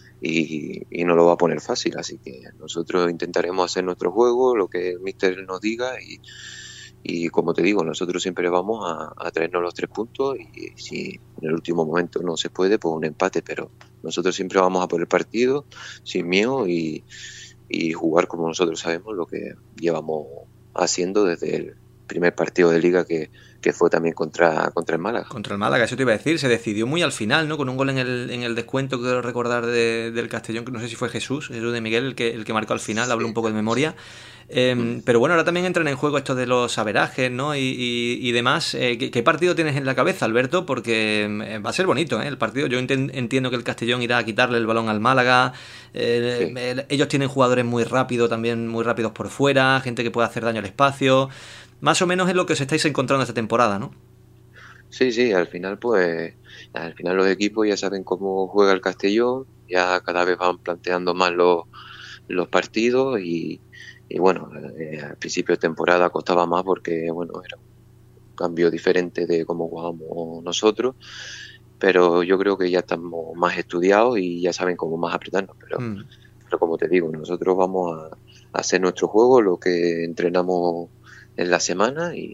Y, y no lo va a poner fácil, así que nosotros intentaremos hacer nuestro juego, lo que el míster nos diga y, y como te digo, nosotros siempre vamos a, a traernos los tres puntos y si en el último momento no se puede, pues un empate, pero nosotros siempre vamos a por el partido sin miedo y, y jugar como nosotros sabemos lo que llevamos haciendo desde el primer partido de liga que, que fue también contra, contra el Málaga. Contra el Málaga, eso te iba a decir, se decidió muy al final, ¿no? Con un gol en el, en el descuento, quiero recordar, de, del Castellón, que no sé si fue Jesús, Jesús de Miguel, el que, el que marcó al final, sí. Hablo un poco de memoria. Eh, mm. Pero bueno, ahora también entran en juego estos de los averajes, ¿no? Y, y, y demás. Eh, ¿qué, ¿Qué partido tienes en la cabeza, Alberto? Porque va a ser bonito, ¿eh? El partido. Yo ent- entiendo que el Castellón irá a quitarle el balón al Málaga. Eh, sí. eh, ellos tienen jugadores muy rápidos, también muy rápidos por fuera, gente que puede hacer daño al espacio. Más o menos es lo que os estáis encontrando esta temporada, ¿no? Sí, sí, al final pues, al final los equipos ya saben cómo juega el Castellón, ya cada vez van planteando más los, los partidos y, y bueno, eh, al principio de temporada costaba más porque bueno, era un cambio diferente de cómo jugábamos nosotros, pero yo creo que ya estamos más estudiados y ya saben cómo más apretarnos, pero, mm. pero como te digo, nosotros vamos a, a hacer nuestro juego, lo que entrenamos en la semana y,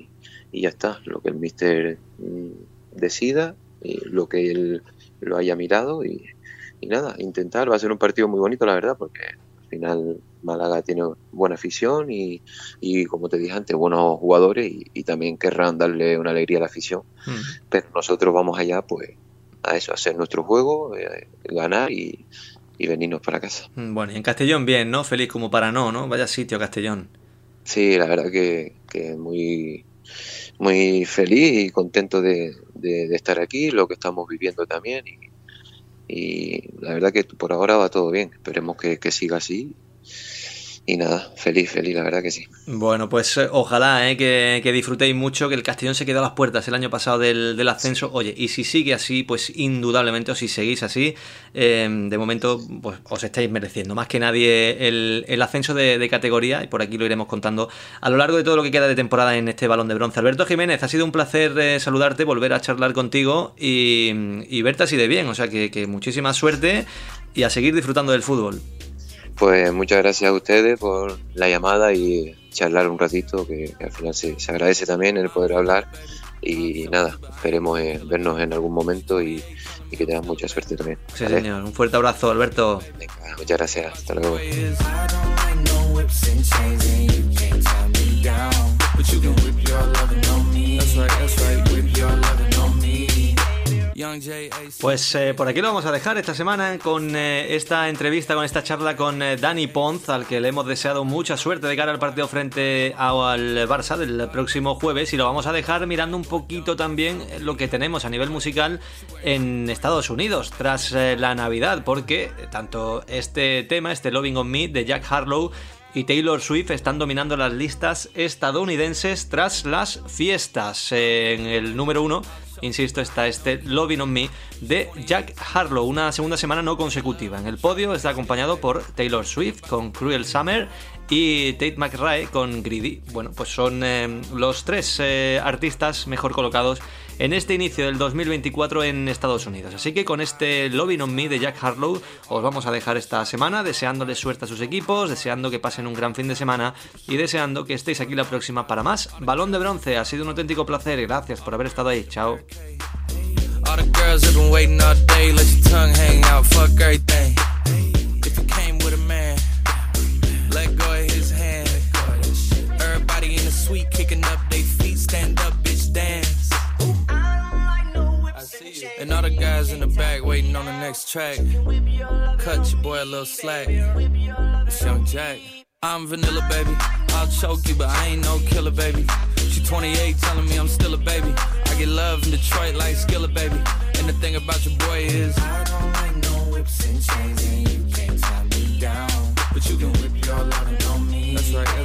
y ya está, lo que el míster decida, y lo que él lo haya mirado y, y nada, intentar. Va a ser un partido muy bonito, la verdad, porque al final Málaga tiene buena afición y, y como te dije antes, buenos jugadores y, y también querrán darle una alegría a la afición, mm. pero nosotros vamos allá pues a eso, a hacer nuestro juego, eh, ganar y, y venirnos para casa. Bueno, y en Castellón bien, ¿no? Feliz como para no, ¿no? Vaya sitio Castellón. Sí, la verdad que, que muy, muy feliz y contento de, de, de estar aquí, lo que estamos viviendo también y, y la verdad que por ahora va todo bien, esperemos que, que siga así. Y nada, feliz, feliz, la verdad que sí. Bueno, pues eh, ojalá eh, que, que disfrutéis mucho, que el Castellón se quedó a las puertas el año pasado del, del ascenso. Sí. Oye, y si sigue así, pues indudablemente, o si seguís así, eh, de momento pues os estáis mereciendo más que nadie el, el ascenso de, de categoría, y por aquí lo iremos contando a lo largo de todo lo que queda de temporada en este Balón de Bronce. Alberto Jiménez, ha sido un placer eh, saludarte, volver a charlar contigo y, y verte así de bien, o sea que, que muchísima suerte y a seguir disfrutando del fútbol. Pues muchas gracias a ustedes por la llamada y charlar un ratito, que, que al final se, se agradece también el poder hablar y nada, esperemos eh, vernos en algún momento y, y que tengas mucha suerte también. Sí, ¿vale? Señor, un fuerte abrazo, Alberto. Venga, muchas gracias, hasta luego. Pues eh, por aquí lo vamos a dejar esta semana con eh, esta entrevista, con esta charla con eh, Dani Ponz, al que le hemos deseado mucha suerte de cara al partido frente al Barça del próximo jueves, y lo vamos a dejar mirando un poquito también lo que tenemos a nivel musical en Estados Unidos tras eh, la Navidad, porque tanto este tema, este Loving on Me de Jack Harlow y Taylor Swift están dominando las listas estadounidenses tras las fiestas. En el número uno, insisto, está este Loving on Me de Jack Harlow, una segunda semana no consecutiva. En el podio está acompañado por Taylor Swift con Cruel Summer y Tate McRae con Greedy. Bueno, pues son eh, los tres eh, artistas mejor colocados en este inicio del dos mil veinticuatro en Estados Unidos. Así que con este Loving on Me de Jack Harlow os vamos a dejar esta semana, deseándoles suerte a sus equipos, deseando que pasen un gran fin de semana y deseando que estéis aquí la próxima para más Balón de Bronce. Ha sido un auténtico placer, gracias por haber estado ahí, chao. All the girls have been waiting all day, let your tongue hang out, fuck everything. If you came with a man, let go of his hand. Everybody in the suite kicking up their feet, stand up, bitch, dance. I see you. And all the guys in the back waiting on the next track. Cut your boy a little slack. It's Young Jack. I'm vanilla, baby. I'll choke you, but I ain't no killer, baby. She twenty-eight, telling me I'm still a baby. I get love in Detroit like Skillet, baby. And the thing about your boy is I don't like no whips and chains, and you can't tie me down. But you can whip your lovin' on me. That's right.